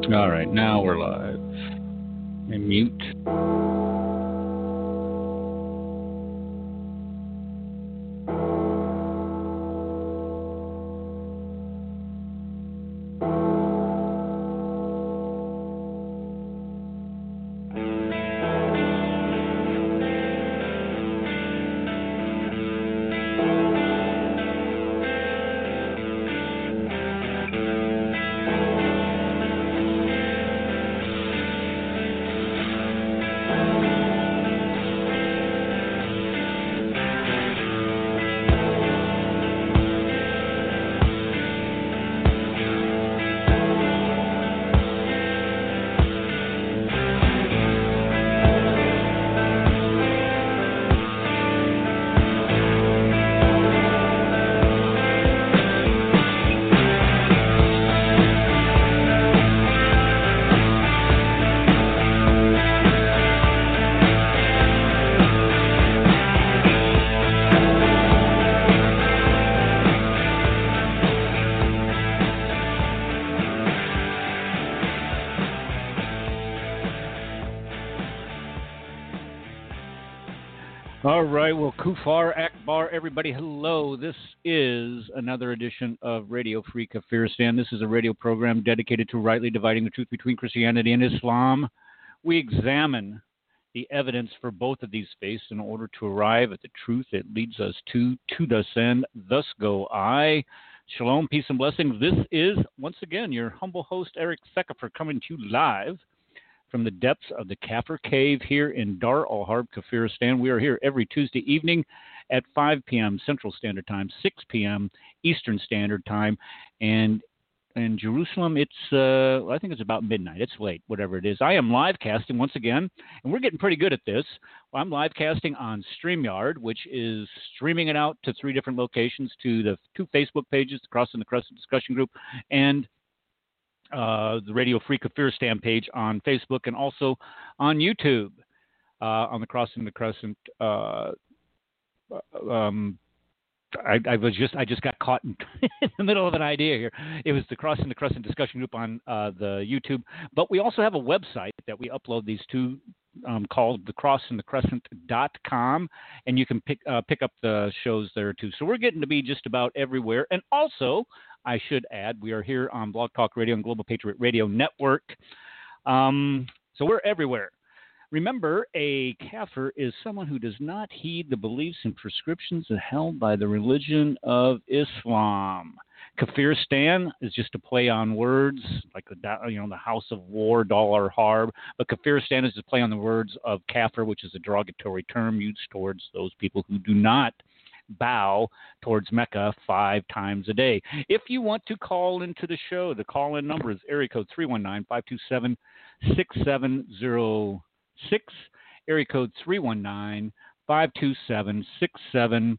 All right, now we're live. And mute. All right, well, Kufar Akbar, everybody, hello. This is another edition of Radio Free Kafiristan. This is a radio program dedicated to rightly dividing the truth between Christianity and Islam. We examine the evidence for both of these faiths in order to arrive at the truth that leads us to thus end, thus go I. Shalom, peace, and blessings. This is, once again, your humble host, Eric Sekefer, coming to you live from the depths of the Kafir Cave here in Dar al-Harb, Kafiristan. We are here every Tuesday evening at 5 p.m. Central Standard Time, 6 p.m. Eastern Standard Time. And in Jerusalem, it's, I think it's about midnight. It's late, whatever it is. I am live casting once again, and we're getting pretty good at this. Well, I'm live casting on StreamYard, which is streaming it out to 3 different locations, to the 2 Facebook pages, the Crossing the Crescent discussion group, and the Radio Free Kafiristan page on Facebook, and also on YouTube on the Crossing the Crescent. I just got caught in the middle of an idea here. It was the Crossing the Crescent discussion group on the YouTube, but we also have a website that we upload these to. Called thecrossingthecrescent.com, and you can pick up the shows there too. So we're getting to be just about everywhere. And also, I should add, we are here on Blog Talk Radio and Global Patriot Radio Network. So we're everywhere. Remember, a kafir is someone who does not heed the beliefs and prescriptions held by the religion of Islam. Kafiristan is just a play on words, like the House of War, Dar al-Harb. But Kafiristan is a play on the words of kafir, which is a derogatory term used towards those people who do not bow towards Mecca 5 times a day. If you want to call into the show, the call-in number is area code 319-527-6706, area code 319-527-6706.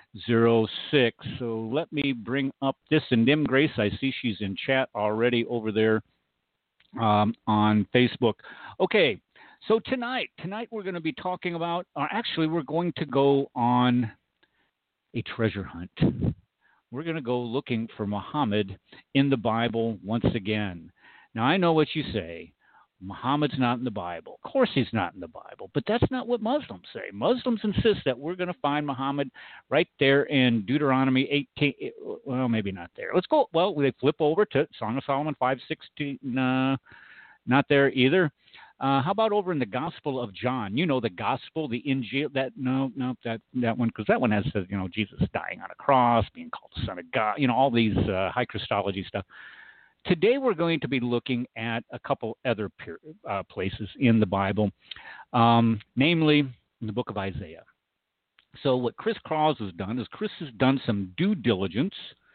So let me bring up this and Nim Grace. I see she's in chat already over there on Facebook. Okay, so tonight we're going to be talking about, actually we're going to go on a treasure hunt. We're going to go looking for Muhammad in the Bible once again. Now, I know what you say. Muhammad's not in the Bible. Of course he's not in the Bible, but that's not what Muslims say. Muslims insist that we're going to find Muhammad right there in Deuteronomy 18. Well, maybe not there. Let's go. Well, they flip over to Song of Solomon 5:16. Not there either. How about over in the Gospel of John? You know, the Gospel, the Injil. That one, because that one has Jesus dying on a cross, being called the Son of God. All these high Christology stuff. Today we're going to be looking at a couple other places in the Bible, namely in the book of Isaiah. So what Chris Claus has done is Chris has done some due diligence.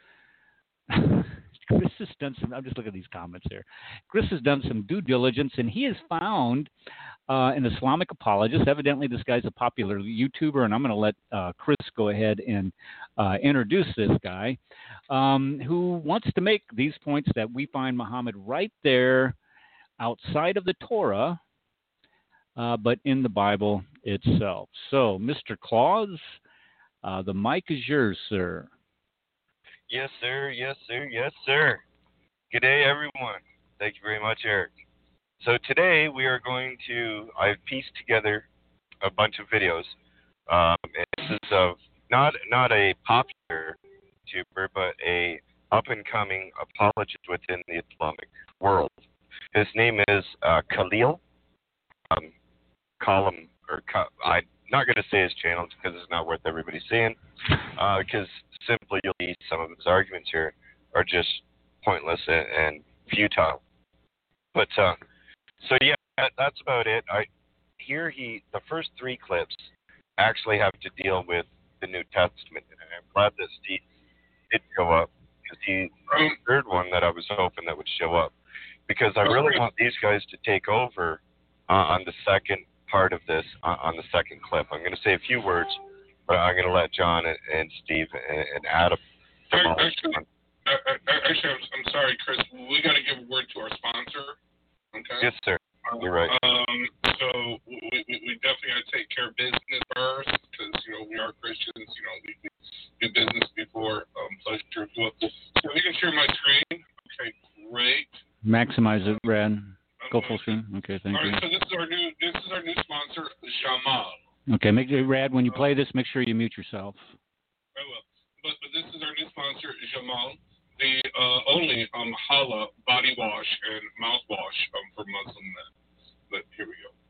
Chris has done some, I'm just looking at these comments there. Chris has done some due diligence, and he has found an Islamic apologist. Evidently, this guy's a popular YouTuber, and I'm going to let Chris go ahead and introduce this guy, who wants to make these points that we find Muhammad right there outside of the Torah, but in the Bible itself. So, Mr. Claus, the mic is yours, sir. Yes, sir. Yes, sir. Yes, sir. Good day, everyone. Thank you very much, Eric. So today I've pieced together a bunch of videos. And this is of not a popular YouTuber, but a up-and-coming apologist within the Islamic world. His name is Khalil. I'm not going to say his channel because it's not worth everybody seeing. Because simply you'll see some of his arguments here are just pointless and futile. But so yeah, that's about it. The first three clips actually have to deal with the New Testament, and I'm glad that Steve did show up because he's the third one that I was hoping that would show up, because I really want these guys to take over on the second part of this, on the second clip. I'm going to say a few words, but I'm going to let John and Steve and Adam. Actually, I'm sorry, Chris. We got to give a word to our sponsor. Okay. Yes, sir. You're right. So we definitely got to take care of business first, because we are Christians. We do business before pleasure. So you can share my screen. Okay, great. Maximize it, Brad. Go full screen. Okay, thank you. All right. So this is our new sponsor, Jamal. Okay, Brad, when you play this, make sure you mute yourself. I will. But this is our new sponsor, Jamal, the only halal body wash and mouthwash for Muslim men. But here we go.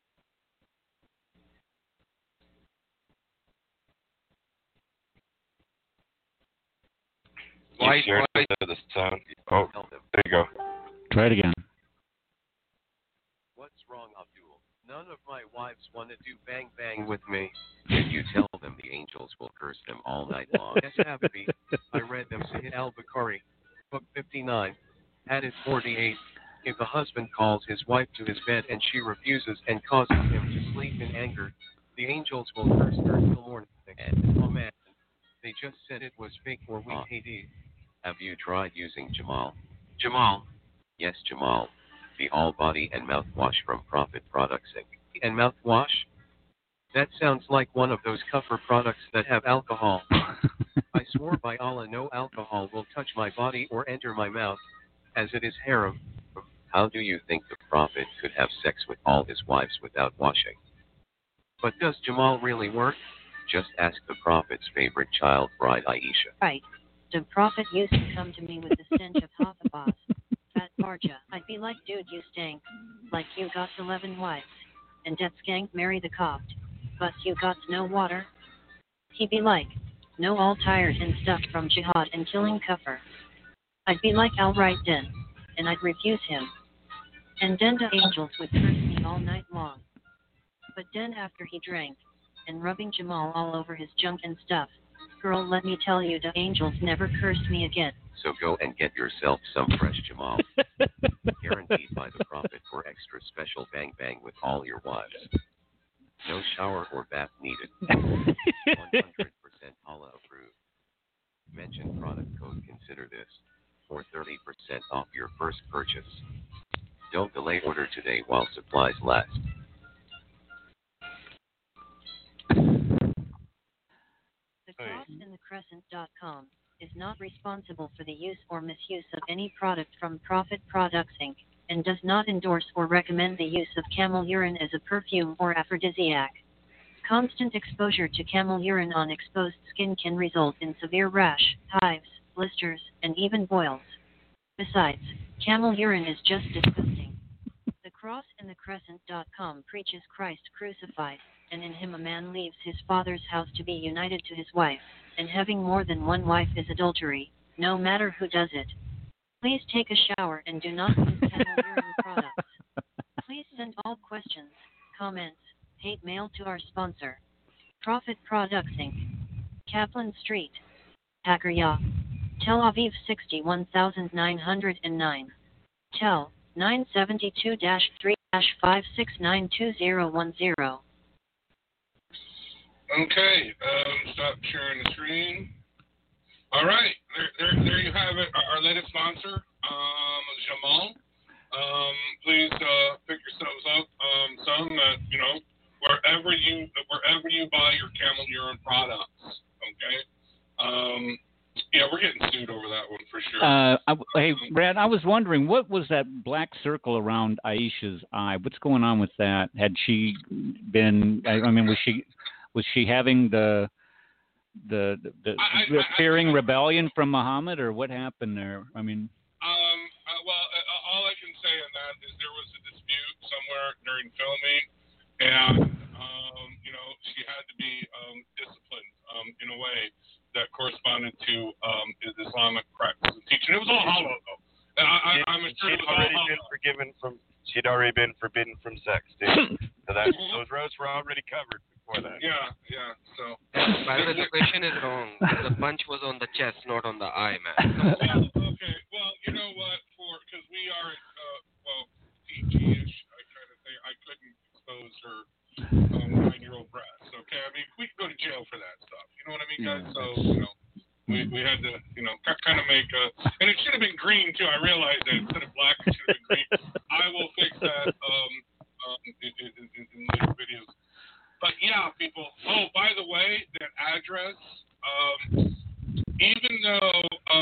The sound. Oh, there you go. Try it again. What's wrong, Abdul? None of my wives want to do bang bang with me. If you tell them, the angels will curse them all night long. Yes, Habibi. I read them. Sahih al-Bukhari, book 59, hadith 48. If a husband calls his wife to his bed and she refuses and causes him to sleep in anger, the angels will curse her until morning. And, oh man, they just said it was fake or we hate it. Have you tried using Jamal? Jamal? Yes, Jamal. The all-body and mouthwash from Prophet Products Inc. And mouthwash? That sounds like one of those cover products that have alcohol. I swore by Allah no alcohol will touch my body or enter my mouth, as it is haram. How do you think the Prophet could have sex with all his wives without washing? But does Jamal really work? Just ask the Prophet's favorite child bride, Aisha. Right. The Prophet used to come to me with the stench of Hafiz. Fat Marja. I'd be like, dude, you stink. Like you got 11 wives. And that skank marry the copt. But you got no water. He'd be like, no, all tired and stuff from jihad and killing kufr. I'd be like, all right then. And I'd refuse him. And then the angels would curse me all night long. But then after he drank, and rubbing Jamal all over his junk and stuff, girl, let me tell you, the angels never cursed me again. So go and get yourself some fresh Jamal. Guaranteed by the Prophet for extra special bang bang with all your wives. No shower or bath needed. 100% Allah approved. Mention product code Consider This for 30% off your first purchase. Don't delay, order today while supplies last. TheCrossandTheCrescent.com is not responsible for the use or misuse of any product from Prophet Products Inc. and does not endorse or recommend the use of camel urine as a perfume or aphrodisiac. Constant exposure to camel urine on exposed skin can result in severe rash, hives, blisters, and even boils. Besides, camel urine is just disgusting. TheCrossandTheCrescent.com preaches Christ crucified, and in him a man leaves his father's house to be united to his wife, and having more than one wife is adultery, no matter who does it. Please take a shower and do not use camel urine products. Please send all questions, comments, hate mail to our sponsor, Prophet Products Inc., Kaplan Street, Hakarya, Tel Aviv 61909, Tel 972-3-5692010. Okay, stop sharing the screen. All right, there you have it. Our latest sponsor, Jamal. Please pick yourselves up some that wherever you buy your camel urine products. Okay. Yeah, we're getting sued over that one for sure. Hey, Brad, I was wondering, what was that black circle around Aisha's eye? What's going on with that? Had she been? I mean, was she having the fearing rebellion from Muhammad, or what happened there? I mean. All I can say on that is there was a dispute somewhere during filming, and she had to be disciplined in a way that corresponded to Islamic practice and teaching. It was all hollow though. I'm sure it was all hollow. She'd already been forbidden from sex, dude. So those roads were already covered before that. Yeah. So. By the way, the question is wrong. The punch was on the chest, not on the eye, man. Okay. Well, you know what? Because we are PG-ish, I kind of think I couldn't expose her 9-year-old breasts. Okay. I mean, we could go to jail for that stuff. You know what I mean, guys? So we had to kind of make and it should have been green too. I realized that instead of black, it should have been green. I will fix that in later videos. But yeah, people. Oh, by the way, that address, even though,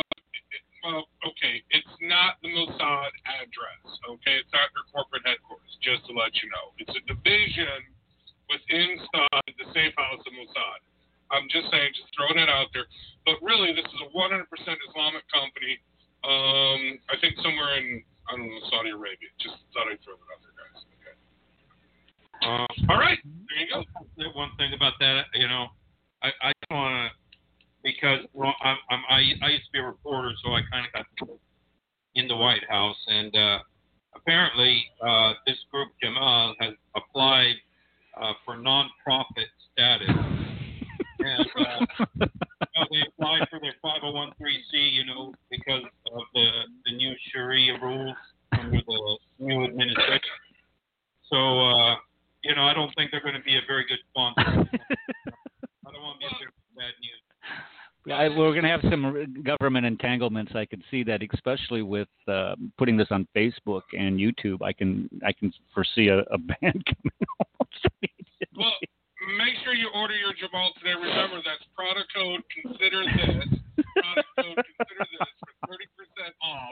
it's not the Mossad address. Okay, it's not their corporate headquarters. Just to let you know, it's a division inside the safe house of Mossad. I'm just saying, just throwing it out there. But really, this is a 100% Islamic company. I think somewhere in, I don't know, Saudi Arabia. Just thought I'd throw it out there, guys. Okay. All right, there you go. One thing about that, I just want to, because I used to be a reporter, so I kind of got in the White House, and apparently this group Jamal has applied for non-profit status, and they applied for their 501(c)(3), because of the new Sharia rules under the new administration. So. I don't think they're going to be a very good sponsor. I don't want to be a bad news. We're going to have some government entanglements. I could see that, especially with putting this on Facebook and YouTube. I can foresee a ban coming almost immediately. Well, make sure you order your Jamal today. Remember, that's product code Consider This. Product code Consider This for 30% off.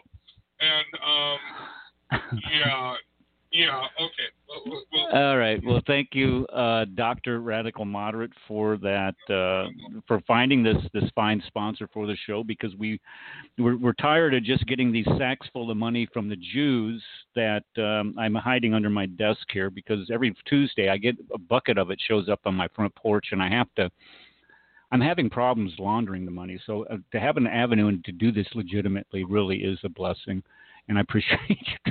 And yeah, okay. All right. Well, thank you, Dr. Radical Moderate, for that, for finding this fine sponsor for the show, because we're tired of just getting these sacks full of money from the Jews that I'm hiding under my desk here, because every Tuesday I get a bucket of it shows up on my front porch, and I'm having problems laundering the money. So to have an avenue and to do this legitimately really is a blessing, and I appreciate you.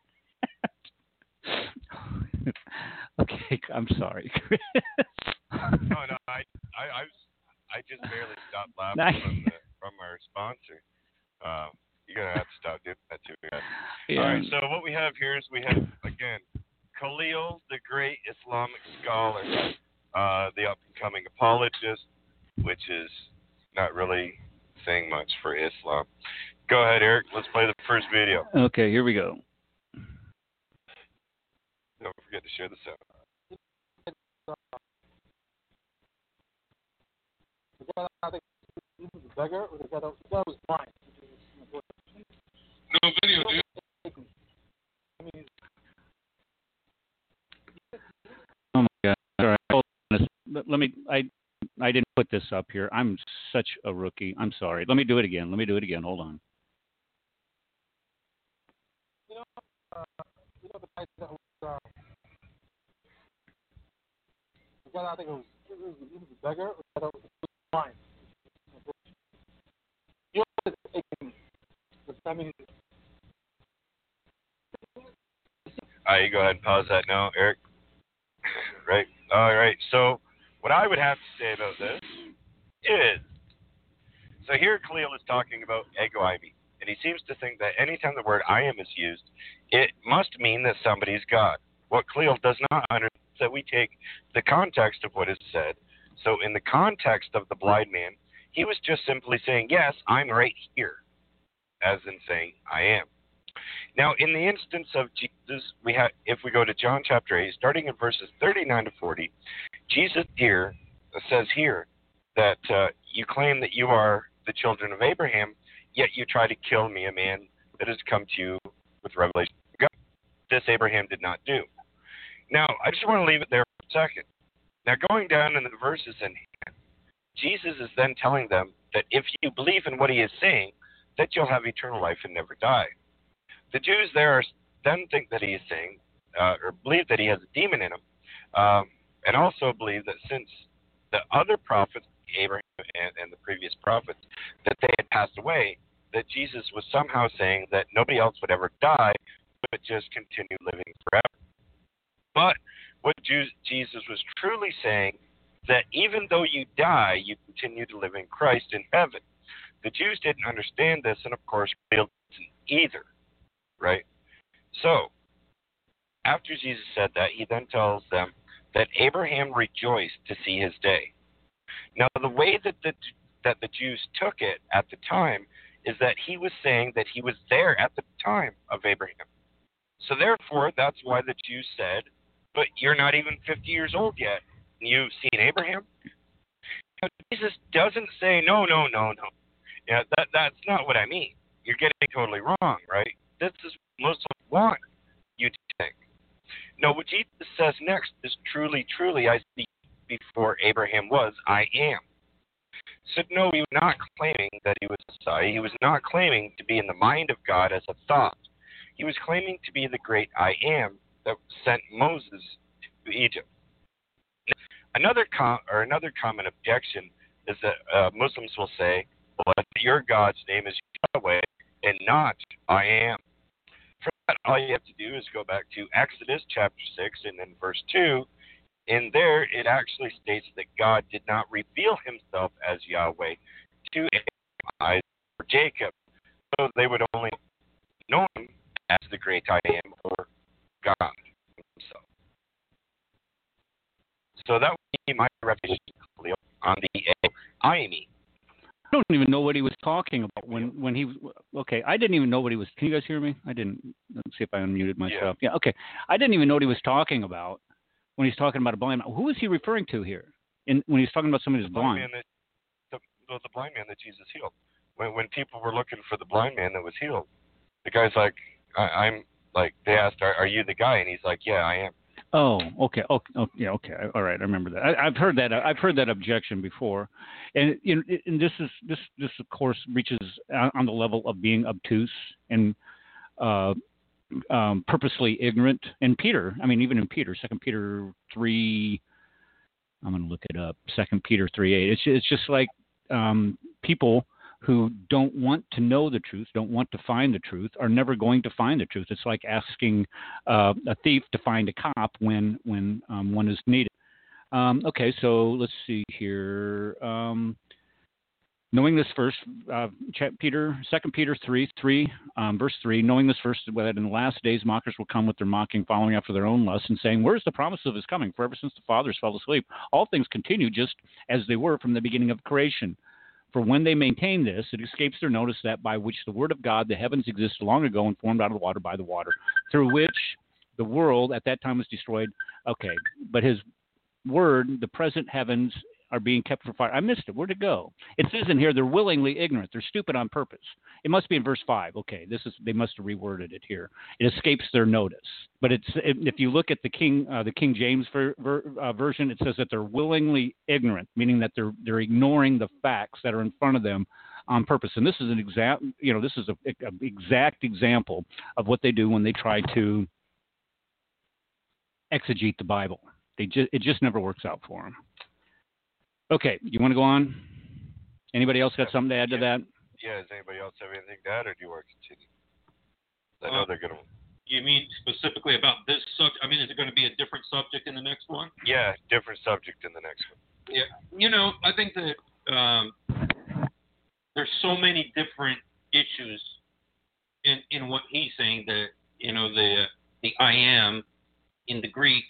Okay, I'm sorry, Chris. No, I just barely stopped laughing from our sponsor. You're gonna have to stop doing that too, guys. Yeah. All right, so what we have here is again Khalil, the great Islamic scholar, the up-and-coming apologist, which is not really saying much for Islam. Go ahead, Eric. Let's play the first video. Okay, here we go. Don't forget to share the sound. No video, dude. Oh my God! All right, hold on. Let me. I didn't put this up here. I'm such a rookie. I'm sorry. Let me do it again. Hold on. I think it was a beggar. It was blind. You go ahead and pause that now, Eric. Right. All right. So what I would have to say about this is, so here Khalil is talking about ego eimi, and he seems to think that anytime the word I am is used, it must mean that somebody is God. What Khalil does not understand is that we take the context of what is said. So in the context of the blind man, he was just simply saying, yes, I'm right here, as in saying, I am. Now, in the instance of Jesus, if we go to John chapter 8, starting in verses 39 to 40, Jesus says here that you claim that you are the children of Abraham, yet you try to kill me, a man that has come to you with revelation of God. This Abraham did not do. Now, I just want to leave it there for a second. Now, going down in the verses in hand, Jesus is then telling them that if you believe in what he is saying, that you'll have eternal life and never die. The Jews there then think that he is saying, or believe that he has a demon in him, and also believe that since the other prophets, Abraham and the previous prophets, that they had passed away, that Jesus was somehow saying that nobody else would ever die, but just continue living forever. But what Jesus was truly saying, that even though you die, you continue to live in Christ in heaven. The Jews didn't understand this, and of course, didn't either, right? So, after Jesus said that, he then tells them that Abraham rejoiced to see his day. Now, the way that the Jews took it at the time is that he was saying that he was there at the time of Abraham. So therefore, that's why the Jews said, but you're not even 50 years old yet, and you've seen Abraham? Now, Jesus doesn't say, no. Yeah, that's not what I mean. You're getting it totally wrong, right? This is what Muslims want you to think. No, what Jesus says next is truly, I see before Abraham was, I am. So no, he was not claiming that he was Messiah. He was not claiming to be in the mind of God as a thought. He was claiming to be the great I am that sent Moses to Egypt. Another common objection is that Muslims will say, well, your God's name is Yahweh and not I am. For that, all you have to do is go back to Exodus chapter 6 and then verse 2. In there, it actually states that God did not reveal himself as Yahweh to Abraham, Isaac, or Jacob, so they would only know him as the great I am or God himself. So that would be my revelation on the I am. I don't even know what he was talking about when he. Okay, I didn't even know what he was. Can you guys hear me? I didn't. Let's see if I unmuted myself. Yeah. Okay. I didn't even know what he was talking about when he's talking about a blind man. Who is he referring to here? When he's talking about somebody who's blind. The blind man that Jesus healed. When people were looking for the blind man that was healed, the guy's like, I'm like. They asked, "Are you the guy?" And he's like, "Yeah, I am." Oh, okay. Yeah, okay. All right, I remember that. I've heard that. I've heard that objection before, and this of course reaches on the level of being obtuse and purposely ignorant. And Peter, even in Peter, 2 Peter 3. I'm going to look it up. 2 Peter 3:8. It's just like people who don't want to know the truth, don't want to find the truth, are never going to find the truth. It's like asking a thief to find a cop when one is needed. Okay, so let's see here. Knowing this first, 2 Peter 3, verse 3, knowing this first, that in the last days mockers will come with their mocking, following after their own lusts, and saying, where's the promise of his coming? For ever since the fathers fell asleep, all things continue just as they were from the beginning of creation. For when they maintain this, it escapes their notice that by which the word of God, the heavens existed long ago and formed out of the water by the water, through which the world at that time was destroyed. Okay, but his word, the present heavens, are being kept for fire. I missed it. Where'd it go? It says in here they're willingly ignorant. They're stupid on purpose. It must be in verse 5. Okay, they must have reworded it here. It escapes their notice. But if you look at the King James version, it says that they're willingly ignorant, meaning that they're ignoring the facts that are in front of them on purpose. And this is an exact example of what they do when they try to exegete the Bible. It just never works out for them. Okay, you want to go on? Anybody else got something to add to that? Yeah, does anybody else have anything to add, or do you want to continue? I know they're going to... You mean specifically about this subject? Is it going to be a different subject in the next one? Yeah, different subject in the next one. Yeah, I think that there's so many different issues in what he's saying, that, the I am in the Greek,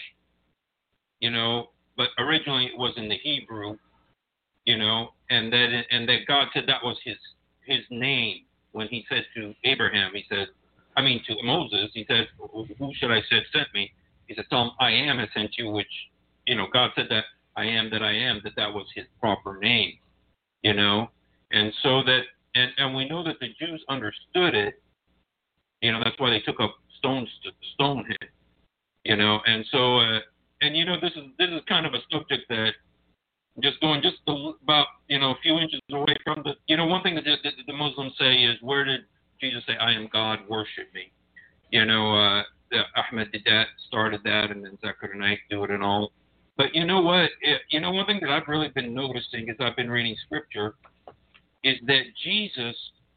but originally it was in the Hebrew, and that God said that was his name when he said to Abraham, to Moses, he said, who should I say sent me? He said, tell him I am has sent you, which, God said that I am, that was his proper name, and so that And we know that the Jews understood it. That's why they took up stones to stone him. And so this is kind of a subject that just going about a few inches away from the one thing that the Muslims say is, where did Jesus say, "I am God, worship me"? Ahmed Didat started that, and then Zakir Naik do it and all. But you know what? One thing that I've really been noticing as I've been reading scripture is that Jesus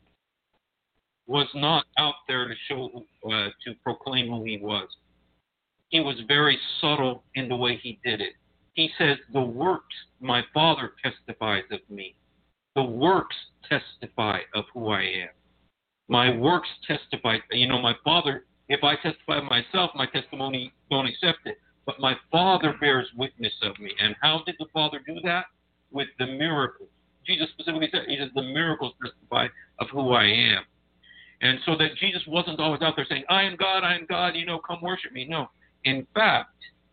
was not out there to proclaim who he was. He was very subtle in the way he did it. He says, "The works my Father testifies of me. The works testify of who I am. My works testify." My Father, if I testify of myself, my testimony don't accept it. But my Father bears witness of me. And how did the Father do that? With the miracles. Jesus specifically said, he says, the miracles testify of who I am. And so that Jesus wasn't always out there saying, I am God, come worship me. No. In fact,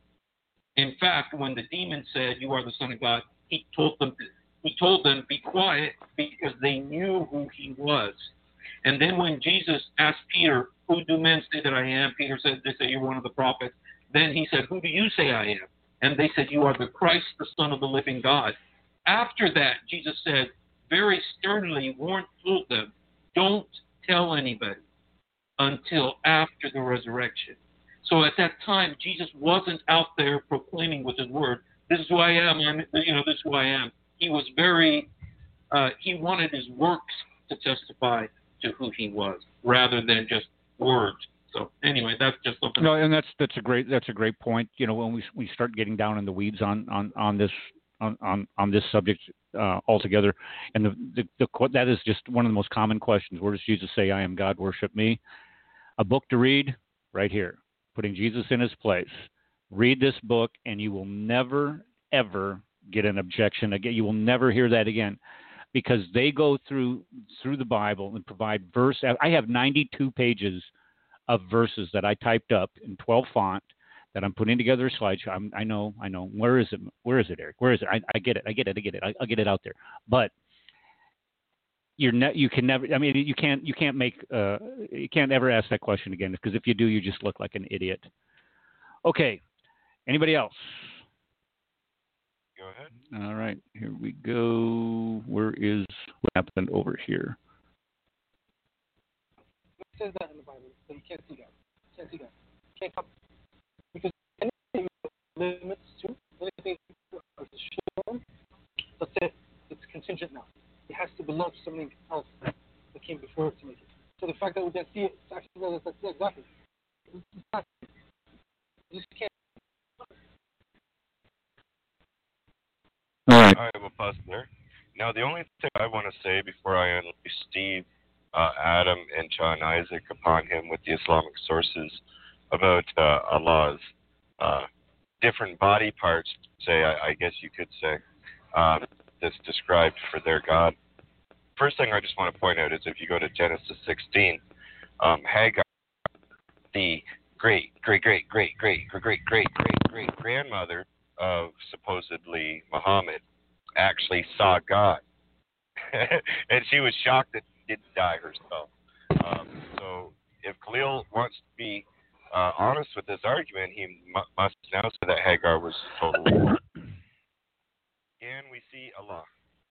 when the demon said, "You are the Son of God," he told them, be quiet, because they knew who he was. And then when Jesus asked Peter, "Who do men say that I am?" Peter said, "They say you're one of the prophets." Then he said, "Who do you say I am?" And they said, "You are the Christ, the Son of the living God." After that, Jesus said, very sternly told them, don't tell anybody until after the resurrection. So at that time, Jesus wasn't out there proclaiming with his word, "This is who I am, this is who I am." He was he wanted his works to testify to who he was, rather than just words. So anyway, that's just something. No, and that's a great point. When we start getting down in the weeds on this subject altogether, and that is just one of the most common questions. Where does Jesus say, "I am God, worship me"? A book to read, right here, putting Jesus in his place. Read this book, and you will never ever get an objection again. You will never hear that again, because they go through the Bible and provide verse. I have 92 pages of verses that I typed up in 12 font that I'm putting together a slideshow. I know. Where is it, Eric? Where is it? I get it. I'll get it out there. But you can never. I mean, you can't ever ask that question again, because if you do, you just look like an idiot. Okay. Anybody else? Go ahead. All right. Here we go. What happened over here? It says that in the Bible, so you can't see that. You can't come. Because anything limits to, anything is shown, let's say it's contingent now. It has to belong to something else that came before it to make it. So the fact that we can see it, it's actually, exactly. It's not, you just can't. All right. All right, we'll pause there. Now, the only thing I want to say before I unleash Steve, Adam, and John Isaac upon him with the Islamic sources about Allah's different body parts, I guess you could say, that's described for their God. First thing I just want to point out is if you go to Genesis 16, Hagar, the great grandmother of supposedly Muhammad, actually saw God. And she was shocked that she didn't die herself. So if Khalil wants to be honest with this argument, he must now say that Hagar was totally wrong. And we see Allah.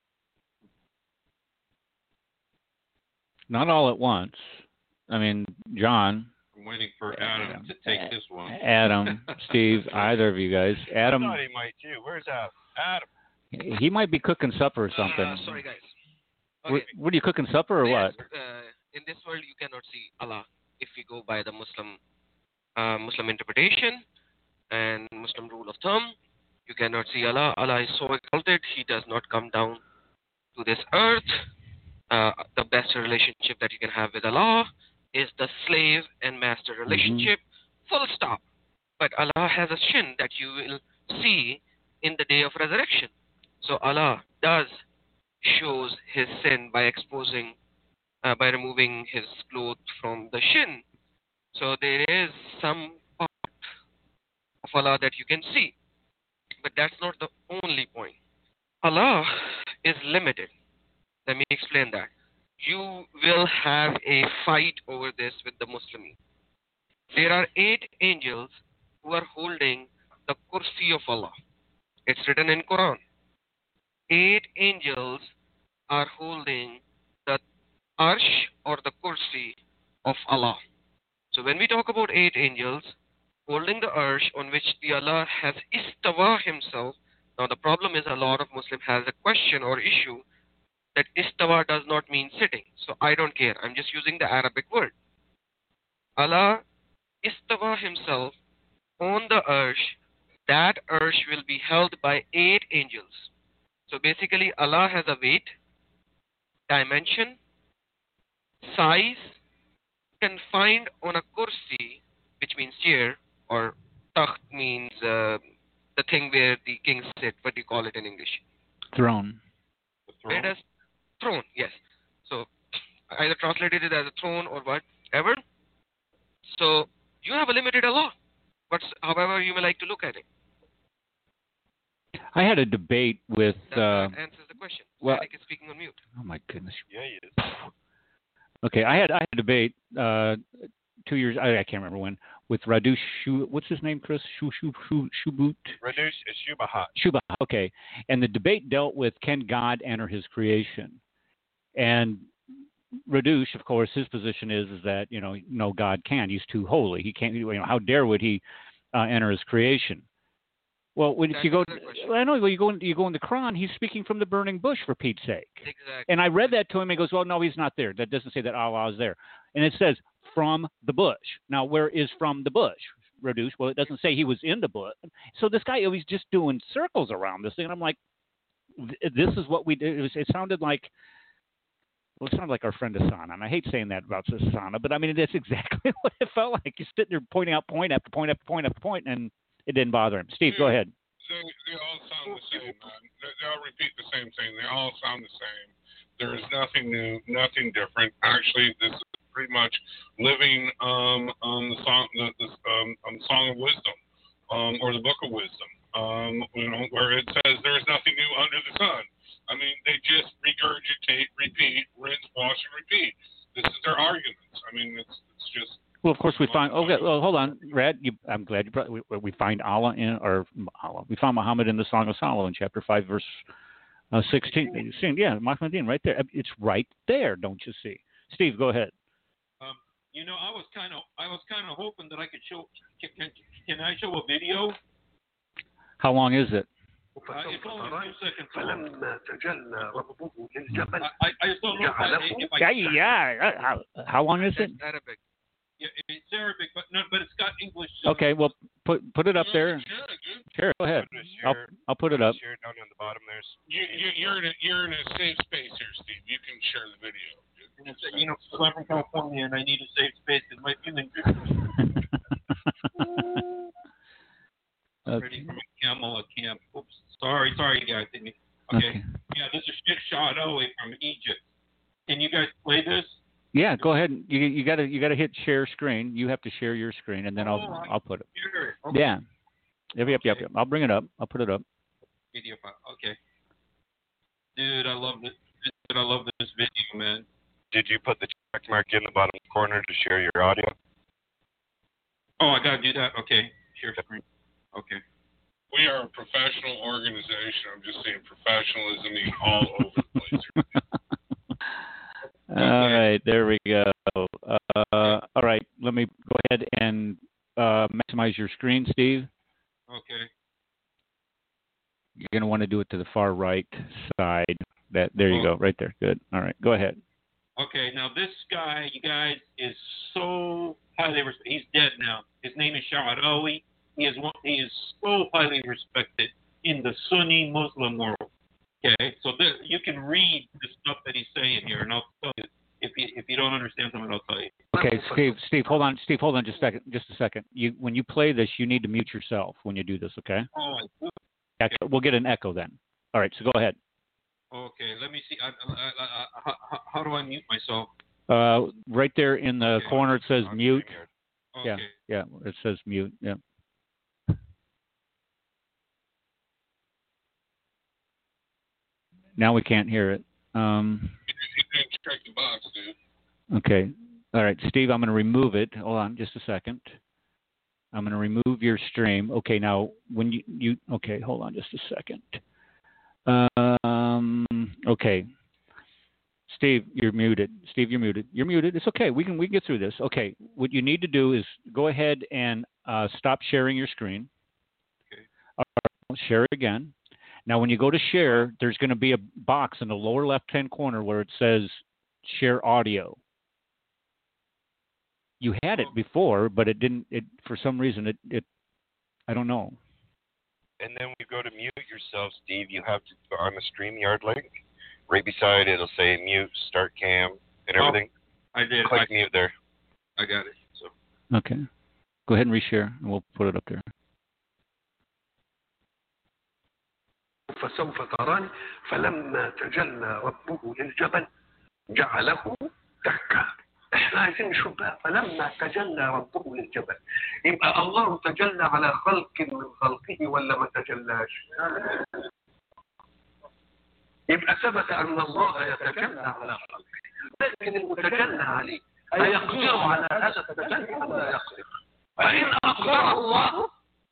Not all at once. I mean, John. I'm waiting for Adam to take this one. Adam, Steve, either of you guys. Adam. I thought he might too. Where's Adam? He might be cooking supper or something. Sorry, guys. Okay. What are you cooking supper or what? In this world, you cannot see Allah if you go by the Muslim interpretation and Muslim rule of thumb. You cannot see Allah. Allah is so exalted, He does not come down to this earth. The best relationship that you can have with Allah is the slave and master relationship, full stop. But Allah has a shin that you will see in the day of resurrection. So Allah does shows his sin by by removing his clothes from the shin. So there is some part of Allah that you can see. But that's not the only point. Allah is limited. Let me explain that. you will have a fight over this with the Muslim. There are 8 angels who are holding the kursi of Allah. It's written in Quran. 8 angels are holding the arsh or the kursi of Allah. So when we talk about 8 angels holding the arsh on which the Allah has istawa himself, now the problem is a lot of Muslim has a question or issue that istawa does not mean sitting. So I don't care. I'm just using the Arabic word. Allah istawa himself on the arsh. That arsh will be held by 8 angels. So basically Allah has a weight, dimension, size, confined on a kursi, which means chair, or takht means the thing where the kings sit. What do you call it in English? Throne. It is throne, yes. So either translated it as a throne or whatever. So you have a limited Allah. However you may like to look at it. I had a debate with. That answers the question. Well, Eric is speaking on mute. Oh my goodness. Yeah, he is. Okay, I had a debate 2 years. I can't remember when with Radu. What's his name, Chris? Shubut. Radush Shubahat. Shubahat. Okay, and the debate dealt with can God enter His creation, and Radush, of course, his position is that no, God can. He's too holy. He can't. How dare would He enter His creation? Well, if you go, I know. Well, you go in the Quran. He's speaking from the burning bush, for Pete's sake. Exactly. And I read that to him. He goes, "Well, no, He's not there. That doesn't say that Allah is there." And it says from the bush. Now, where is from the bush, Radush? Well, it doesn't say He was in the bush. So this guy, he's just doing circles around this thing. And I'm like, this is what we did. It sounded like. Well, it sounded like our friend Asana, and I hate saying that about Asana, but I mean that's exactly what it felt like. You're sitting there pointing out point after point after point after point, and it didn't bother him. Steve, go ahead. They all sound the same, man. They all repeat the same thing. They all sound the same. There is nothing new, nothing different. Actually, this is pretty much living the Song of Wisdom, or the Book of Wisdom, where it says there is nothing new under the sun. I mean, they just regurgitate, repeat, rinse, wash, and repeat. This is their arguments. I mean, it's just. Well, of course we find. Okay, well, hold on, Rad. I'm glad you brought. We find Allah we found Muhammad in the Song of Solomon, chapter 5, verse 16. Yeah, Muhammadin, right there. It's right there. Don't you see? Steve, go ahead. I was kind of hoping that I could show. Can I show a video? How long is it? It's only 2 seconds long. I just don't know if I Yeah. How long is it? Arabic. Yeah, it's Arabic, but it's got English. Okay, well, put it up there. Sure, go ahead. I'll put it up. Share down on the bottom. There's. You're in a safe space here, Steve. You can share the video. Because I'm from California and I need a safe space because my feelings are ready for my camel at camp. Oops, sorry, guys. Okay. Yeah, this is Shahadawi from Egypt. Can you guys play this? Yeah, go ahead. You gotta hit share screen. You have to share your screen, and then I'll put it. Sure. Okay. Yeah. Yep. I'll bring it up. I'll put it up. Video file. Okay. Dude, I love this. I love this video, man. Did you put the check mark in the bottom corner to share your audio? Oh, I gotta do that. Okay. Share screen. Okay. We are a professional organization. I'm just saying professionalism all over the place. All right, there we go. All right, let me go ahead and maximize your screen, Steve. Okay. You're going to want to do it to the far right side. There you go, right there. Good. All right, go ahead. Okay, now this guy, you guys, is so highly respected. He's dead now. His name is Sha'arawi. He is so highly respected in the Sunni Muslim world. Okay, so you can read the stuff that he's saying here, and I'll tell you if you don't understand something, I'll tell you. Okay, Steve, hold on. Steve, hold on just a second. When you play this, you need to mute yourself when you do this. Okay. Oh, I do. Okay. We'll get an echo then. All right, so go ahead. Okay, let me see. How do I mute myself? Right there in the corner, it says mute. Okay. Yeah, it says mute. Yeah. Now we can't hear it. You didn't check your box, dude. Okay. All right, Steve, I'm going to remove it. Hold on just a second. I'm going to remove your stream. Okay, now, when you okay, hold on just a second. Okay. Steve, you're muted. Steve, you're muted. You're muted. It's okay. We can get through this. Okay. What you need to do is go ahead and stop sharing your screen. Okay. Share it again. Now, when you go to share, there's going to be a box in the lower left-hand corner where it says share audio. You had it before, but it didn't. It for some reason it I don't know. And then when you go to mute yourself, Steve, you have to go on the StreamYard link. Right beside it, it'll say mute, start cam, and everything. I did. Click mute there. I got it. So. Okay. Go ahead and reshare, and we'll put it up there. فسوف تراني فلما تجلى ربه للجبل جعله دكا. احنا عايزين نشوف بقى فلما تجلى ربه للجبل يبقى الله تجلى على خلق من خلقه ولا ما تجلاش؟ يبقى ثبت ان الله يتجلى على خلقه، لكن المتجلى عليه أيقدر على هذا التجلي ولا لا يقدر؟ فإن أقدر الله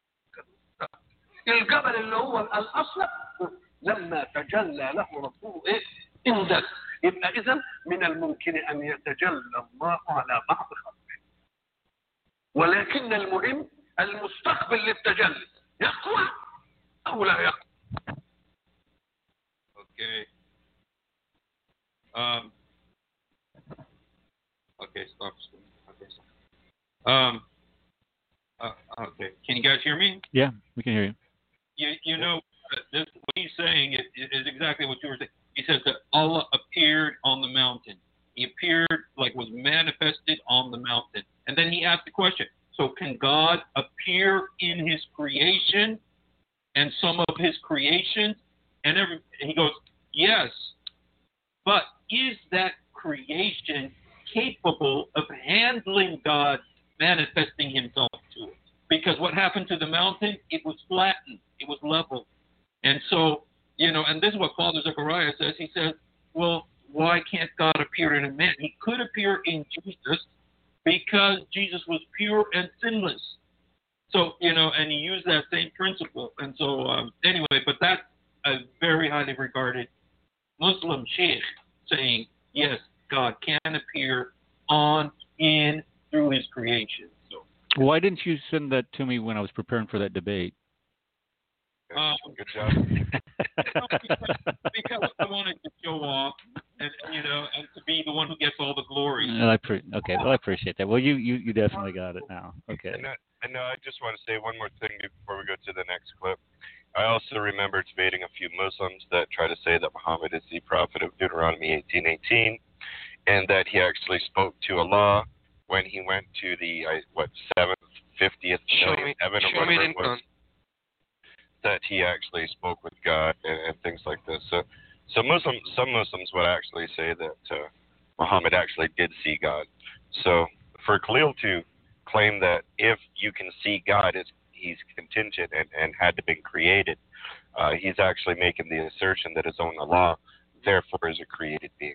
الجبل اللي هو الأصل لما تجلى له ربه اندك. يبقى إذا من الممكن أن يتجلى الله على بعض خلقه، ولكن المهم المستقبل للتجلي يقوى أو لا يقوى. Okay. Okay, stop. Okay. Okay. Can you guys hear me? Yeah, we can hear you. You know, what he's saying is exactly what you were saying. He says that Allah appeared on the mountain. He appeared like was manifested on the mountain. And then he asked the question, so can God appear in his creation and some of his creations? And he goes, yes, but is that creation capable of handling God manifesting himself to it? Because what happened to the mountain, it was flattened, it was level. And so, you know, and this is what Father Zechariah says. He says, well, why can't God appear in a man? He could appear in Jesus because Jesus was pure and sinless. So, you know, and he used that same principle. And so, anyway, but that's a very highly regarded Muslim sheikh saying, yes, God can appear on, in, through his creation. So, why didn't you send that to me when I was preparing for that debate? Good job. Because I wanted to show off, and you know, and to be the one who gets all the glory. Okay, well, I appreciate that. Well, you definitely got it now. Okay. And I just want to say one more thing before we go to the next clip. I also remember debating a few Muslims that try to say that Muhammad is the prophet of Deuteronomy 18:18, and that he actually spoke to Allah when he went to the 7th, 50th million heaven or whatever it was. That he actually spoke with God and things like this. So some Muslims would actually say that Muhammad actually did see God. So for Khalil to claim that if you can see God, he's contingent and had to be created, he's actually making the assertion that his own Allah, therefore, is a created being.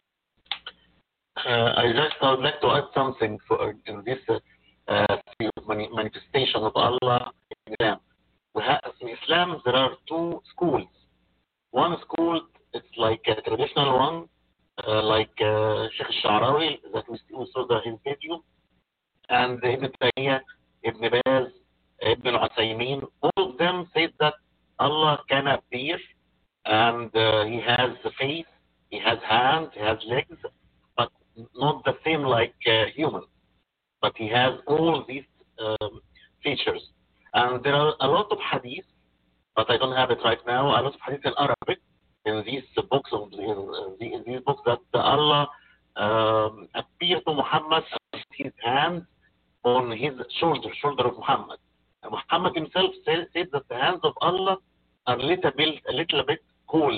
I would like to add something in this manifestation of Allah in Islam. In Islam, there are two schools. One school, it's like a traditional one, like Sheikh Al-Sha'rawi, that we saw his video, and Ibn Taymiyyah, Ibn Baz, Ibn Al-Uthaymeen. All of them said that Allah can appear, and he has a face, he has hands, he has legs, but not the same like human. But he has all these features. And there are a lot of hadith, but I don't have it right now. A lot of hadith in Arabic in these books, in these books that Allah appeared to Muhammad and put his hand on his shoulder of Muhammad. And Muhammad himself said that the hands of Allah are a little bit cold.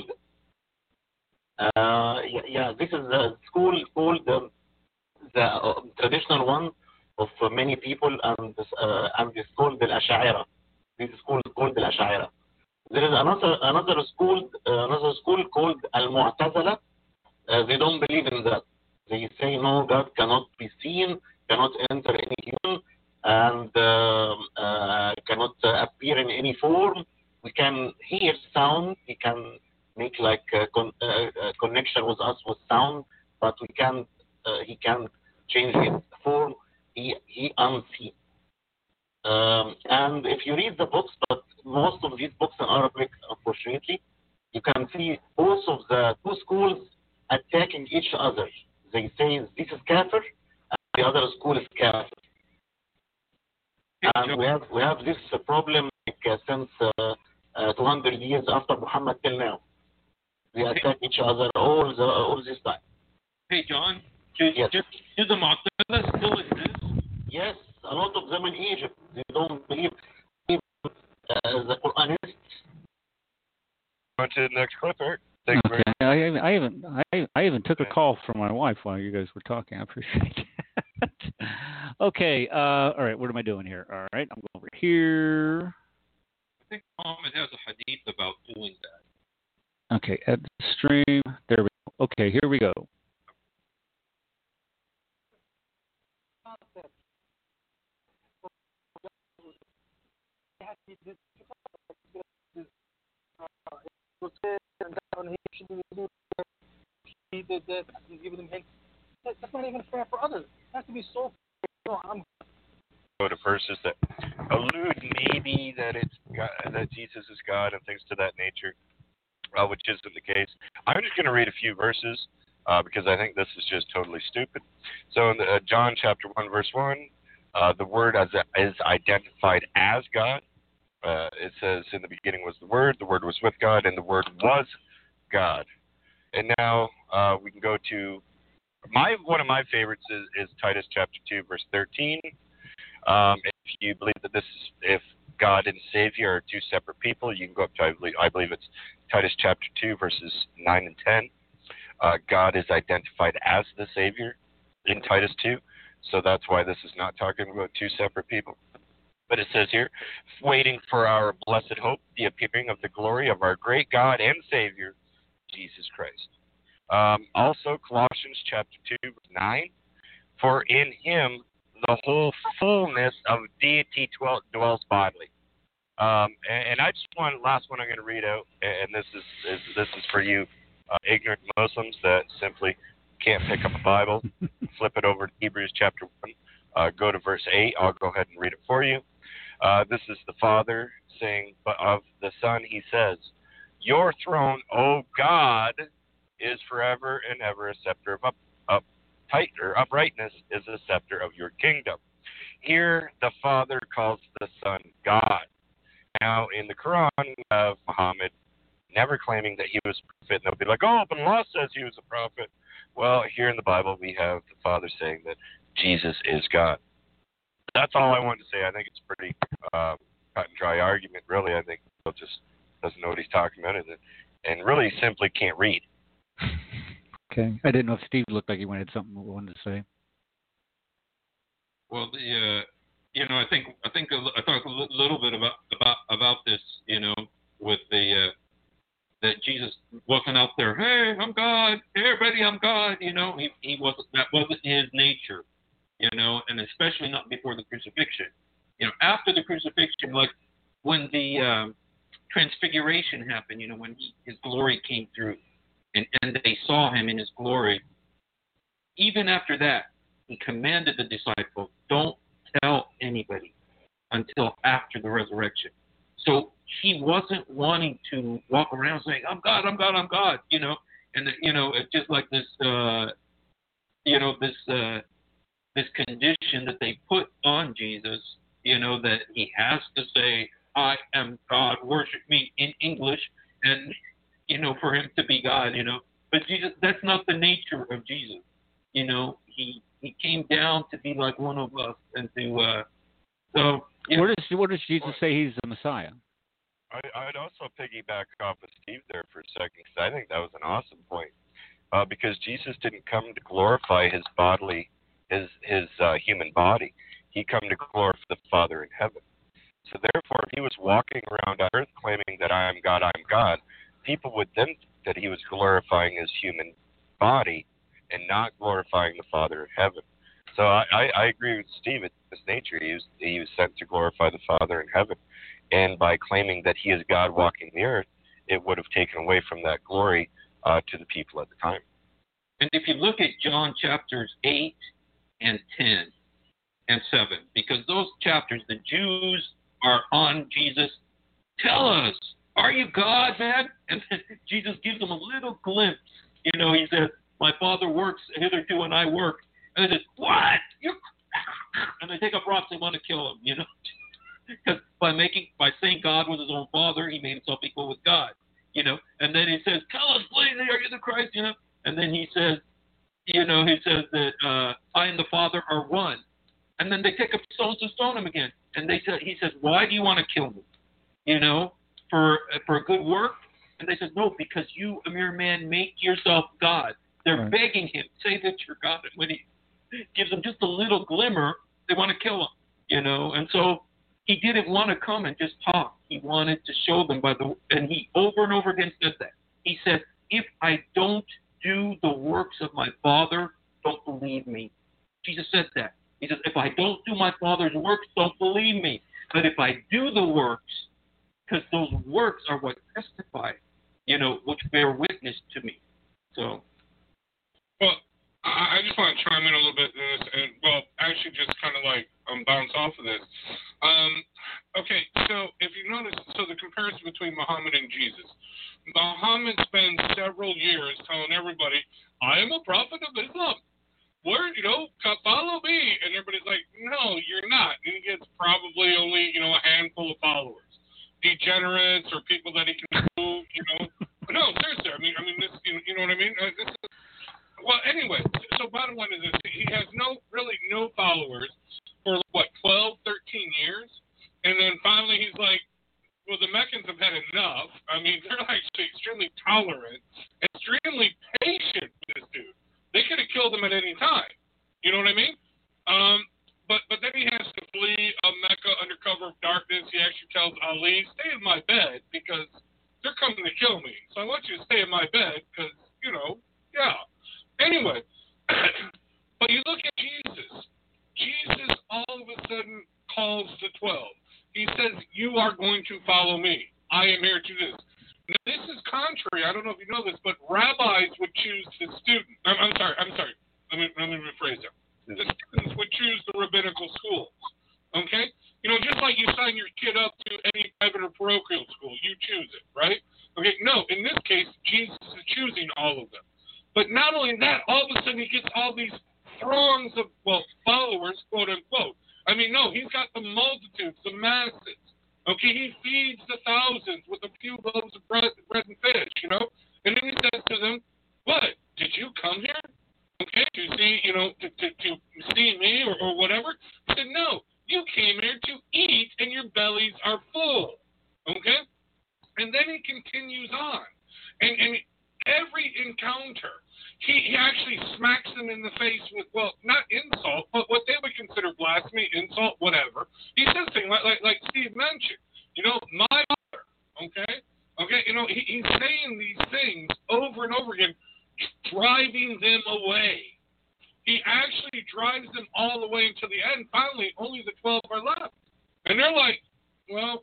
This is the school called the traditional one of many people, and it's called the Ash'ira. This school is called the Ash'ira. There is another school called Al-Mu'tazila, They don't believe in that. They say, no, God cannot be seen, cannot enter any human, and cannot appear in any form. We can hear sound. He can make like a connection with us with sound, but we can't. He can't change his form. He unseen. And if you read the books, but most of these books in Arabic, unfortunately, you can see both of the two schools attacking each other. They say this is kafir, and the other school is kafir. And we have this problem like, since 200 years after Muhammad till now. We attack each other all this time. Hey, John, Yes. do the Mu'tazila still exist? Yes, a lot of them in Egypt. They don't believe the Quranists. On to the next clip, Eric. Thank you very much. I even took a call from my wife while you guys were talking. I appreciate that. Okay. All right. What am I doing here? All right. I'm going over here. I think Muhammad has a hadith about doing that. Okay. At the stream. There we go. Okay. Here we go. He did that and giving them hints. That's not even fair for others. It has to be so fair. Go to verses that allude maybe that it's God, that Jesus is God and things to that nature, which isn't the case. I'm just going to read a few verses because I think this is just totally stupid. So in John chapter 1, verse 1, the Word is identified as God. It says, in the beginning was the Word was with God, and the Word was God. And now we can go to one of my favorites is Titus chapter 2, verse 13. If you believe that if God and Savior are two separate people, you can go up to, I believe it's Titus chapter 2, verses 9 and 10. God is identified as the Savior in Titus 2, so that's why this is not talking about two separate people. But it says here, waiting for our blessed hope, the appearing of the glory of our great God and Savior, Jesus Christ. Also, Colossians chapter 2, verse 9, for in him the whole fullness of deity dwells bodily. And I just last one I'm going to read out, and this is for you ignorant Muslims that simply can't pick up a Bible. Flip it over to Hebrews chapter 1. Go to verse 8. I'll go ahead and read it for you. This is the Father saying, but of the Son he says, your throne, O God, is forever and ever. A scepter of uprightness is a scepter of your kingdom. Here the Father calls the Son God. Now in the Quran we have Muhammad never claiming that he was a prophet. And they'll be like, oh, but Allah says he was a prophet. Well, here in the Bible we have the Father saying that Jesus is God. That's all I wanted to say. I think it's a pretty cut and dry argument, really. I think he'll just doesn't know what he's talking about and really simply can't read. Okay. I didn't know if Steve looked like he wanted something to say. Well, I think I talked a little bit about this, with that Jesus wasn't out there. Hey, I'm God. Hey, everybody, I'm God. He wasn't. That wasn't his nature. And especially not before the crucifixion. After the crucifixion, like when the transfiguration happened, when his glory came through, and they saw him in his glory. Even after that, he commanded the disciples, don't tell anybody until after the resurrection. So he wasn't wanting to walk around saying, I'm God, I'm God, I'm God, and it's just like this, this condition that they put on Jesus, that he has to say, I am God, worship me in English, and, for him to be God, But Jesus, that's not the nature of Jesus. He came down to be like one of us and to, Where does Jesus say he's the Messiah? I'd also piggyback off of Steve there for a second, because I think that was an awesome point. Because Jesus didn't come to glorify his bodily, his human body. He come to glorify the Father in heaven. So therefore, if he was walking around on earth claiming that I am God, people would then think that he was glorifying his human body and not glorifying the Father in heaven. So I agree with Steve. It's his nature. He was sent to glorify the Father in heaven. And by claiming that he is God walking the earth, it would have taken away from that glory to the people at the time. And if you look at John chapters 8 and 10 and 7, because those chapters, the Jews are on Jesus. Tell us, are you God, man? And then Jesus gives them a little glimpse. He says, my Father works hitherto and I work. And they say, what? And they take up rocks and want to kill him, Because by saying God was his own Father, he made himself equal with God, And then he says, tell us plainly, are you the Christ, And then he says, he says that I and the Father are one. And then they take up stones to stone him again. And he says, why do you want to kill me? For a good work? And they said, no, because you, a mere man, make yourself God. They're Right. begging him, say that you're God. And when he gives them just a little glimmer, they want to kill him, And so he didn't want to come and just talk. He wanted to show them and he over and over again said that. He said, if I don't do the works of my Father, don't believe me. Jesus said that. He says, if I don't do my Father's works, don't believe me. But if I do the works, because those works are what testify, which bear witness to me. So. Well, I just want to chime in a little bit in this, and actually just kind of bounce off of this. Okay, so if you notice, the comparison between Muhammad and Jesus. Muhammad spends several years telling everybody, I am a prophet of Islam. Follow me. And everybody's like, no, you're not. And he gets probably only, a handful of followers. Degenerates or people that he can move, No, seriously. I mean, this, you know what I mean? Well, anyway, so bottom line is this. He has no followers for, 12, 13 years? And then finally he's like, well, the Meccans have had enough. I mean, they're actually extremely tolerant, extremely patient with this dude. They could have killed him at any time. You know what I mean? But then he has to flee Mecca under cover of darkness. He actually tells Ali, stay in my bed because they're coming to kill me. So I want you to stay in my bed because, yeah. Anyway, but you look at Jesus. Jesus all of a sudden calls the 12. He says, you are going to follow me. I am here to do this. Now, this is contrary. I don't know if you know this, but rabbis would choose the student. I'm sorry. Let me rephrase that. The students would choose the rabbinical schools. Okay? Just like you sign your kid up to any private or parochial school, you choose it, right? Okay, no, in this case, Jesus is choosing all of them. But not only that, all of a sudden he gets all these throngs of, followers, quote unquote. I mean, no, he's got the multitudes, the masses. Okay, he feeds the thousands with a few loaves of bread and fish, And then he says to them, what, did you come here? Okay, to see, to see me or whatever? He said, no, you came here to eat and your bellies are full. Okay? And then he continues on. And every encounter, he actually smacks them in the face with, not insult, but what they would consider blasphemy, insult, whatever. He says things like Steve mentioned, my mother, okay? Okay, he's saying these things over and over again, driving them away. He actually drives them all the way until the end. Finally, only the 12 are left. And they're like, well,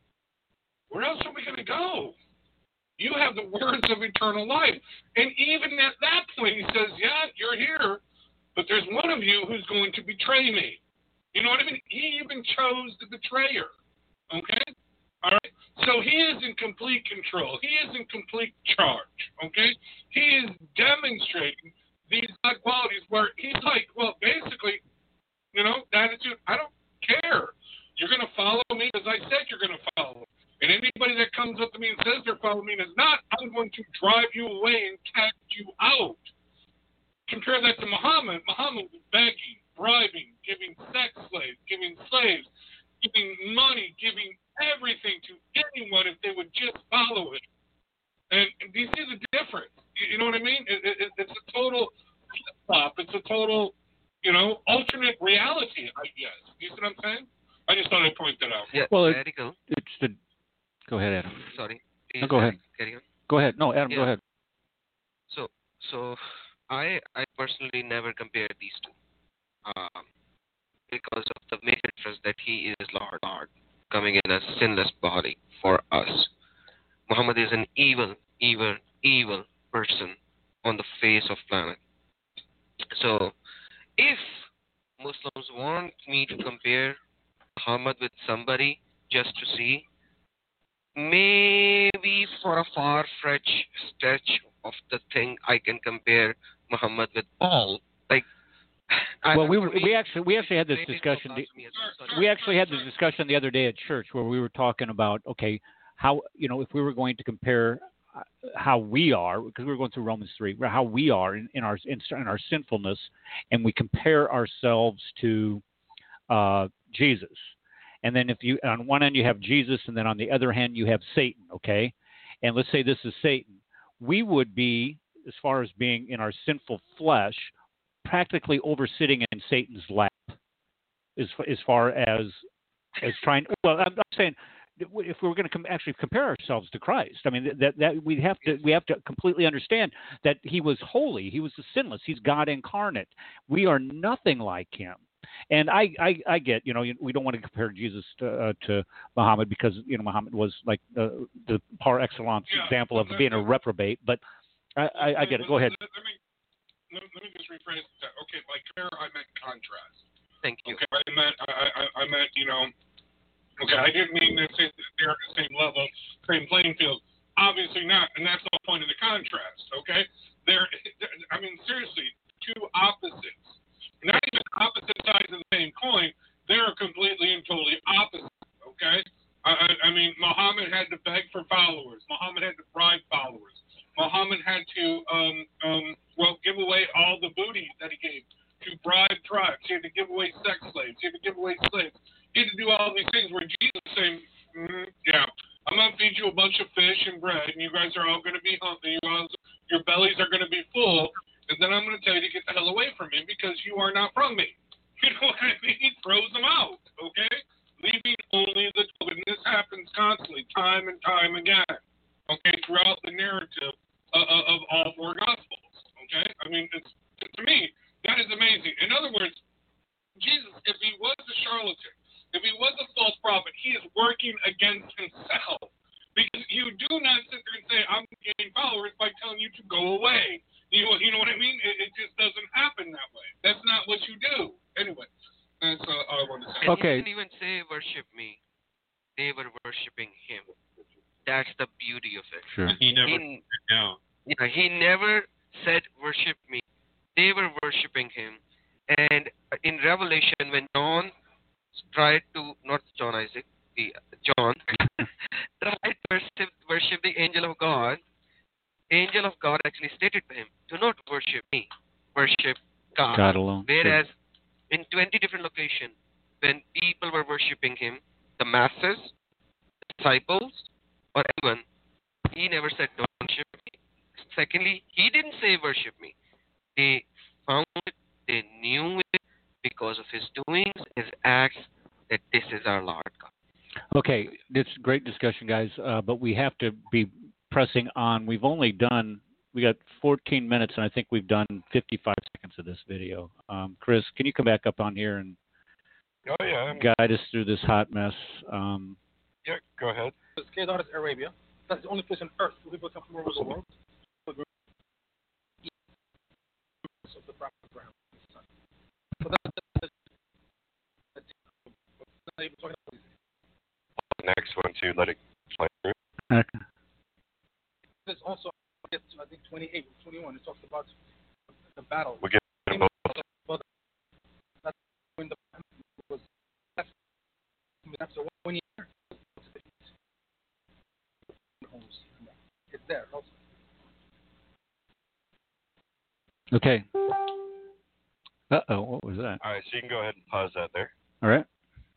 where else are we going to go? You have the words of eternal life. And even at that point, he says, yeah, you're here, but there's one of you who's going to betray me. You know what I mean? He even chose the betrayer. Okay? All right? So he is in complete control. He is in complete charge. Okay? He is demonstrating these God qualities where he's like, well, basically, the attitude, I don't care. You're going to follow me because I said you're going to follow me. And anybody that comes up to me and says they're following me and is not, I'm going to drive you away and cast you out. Compare that to Muhammad. Muhammad was begging, bribing, giving sex slaves, giving slaves, giving money, giving everything to anyone if they would just follow it. And do you see the difference? You know what I mean? It's a total flip-flop. It's a total, alternate reality, I guess. You see what I'm saying? I just thought I'd point that out. Yeah, Well, radical. Go ahead, Adam. Sorry. No, go ahead. Carry on. Go ahead. No, Adam, Yeah. go ahead. So I personally never compare these two, because of the major difference that he is Lord, coming in a sinless body for us. Muhammad is an evil person on the face of planet. So, if Muslims want me to compare Muhammad with somebody just to see, maybe for a far-fetched stretch of the thing, I can compare Muhammad with Paul. Like, Well, for me, we actually had this greatest discussion. of blasphemy is We actually had this discussion the other day at church where we were talking about, okay, how, if we were going to compare how we are, because we were going through Romans 3, how we are in our sinfulness, and we compare ourselves to Jesus. And then if you, on one end you have Jesus, and then on the other hand you have Satan, okay? And let's say this is Satan. We would be, as far as being in our sinful flesh, practically over sitting in Satan's lap, as far as trying. Well, I'm saying, if we were going to actually compare ourselves to Christ, I mean that we have to completely understand that he was holy, he was sinless, he's God incarnate. We are nothing like him. And I get, we don't want to compare Jesus to Muhammad, because Muhammad was like the par excellence example of being a reprobate. But I get it. Go ahead. Let me just rephrase that. Okay, like compare, I meant contrast. Thank you. Okay, I meant okay, I didn't mean to say that they're at the same level, same playing field. Obviously not, and that's the whole point of the contrast. Okay, I mean, seriously, two opposites. Not even opposite sides of the same coin. They're completely and totally opposite. Okay, I mean, Muhammad had to beg for followers. Muhammad had to bribe followers. Muhammad had to give away all the booty that he gave to bribe tribes. He had to give away sex slaves. He had to give away slaves. He had to do all these things where Jesus is saying, I'm going to feed you a bunch of fish and bread, and you guys are all going to be hungry. Your bellies are going to be full, and then I'm going to tell you to get the hell away from me because you are not from me. You know what I mean? He throws them out, okay? Leaving only the 12. And this happens constantly, time and time again, okay, throughout the narrative of all four Gospels, okay? I mean, to me, that is amazing. In other words, Jesus, if he was a charlatan, if he was a false prophet, he is working against himself. Because you do not sit there and say, I'm gaining followers by telling you to go away. You know what I mean? It just doesn't happen that way. That's not what you do. Anyway, that's all I want to say. Okay. He didn't even say worship me. They were worshiping him. That's the beauty of it. Sure. He never he never said worship me. They were worshiping him. And in Revelation, when John tried to, not John Isaac, John tried to worship the angel of God actually stated to him, do not worship me, worship God. God alone. Whereas in 20 different locations, when people were worshiping him, the masses, disciples, or anyone, he never said don't worship me. Secondly, he didn't say worship me. They found it, they knew it because of his doings, his acts, that this is our Lord God. Okay, it's great discussion, guys, but we have to be pressing on. We got 14 minutes, and I think we've done 55 seconds of this video. Chris, can you come back up on here and guide us through this hot mess? Yeah, go ahead. Kedar is Arabia. That's the only place on earth where people come from all over the world. Of the prophet Abraham. So that's not even talking about The next one, too, let it play through. Okay. this also gets to, I think, 28 or 21. It talks about the battle. We'll get to both. Well, that's when the was after 1 year. It's there also. Okay. Uh-oh, what was that? All right, so you can go ahead and pause that there. All right.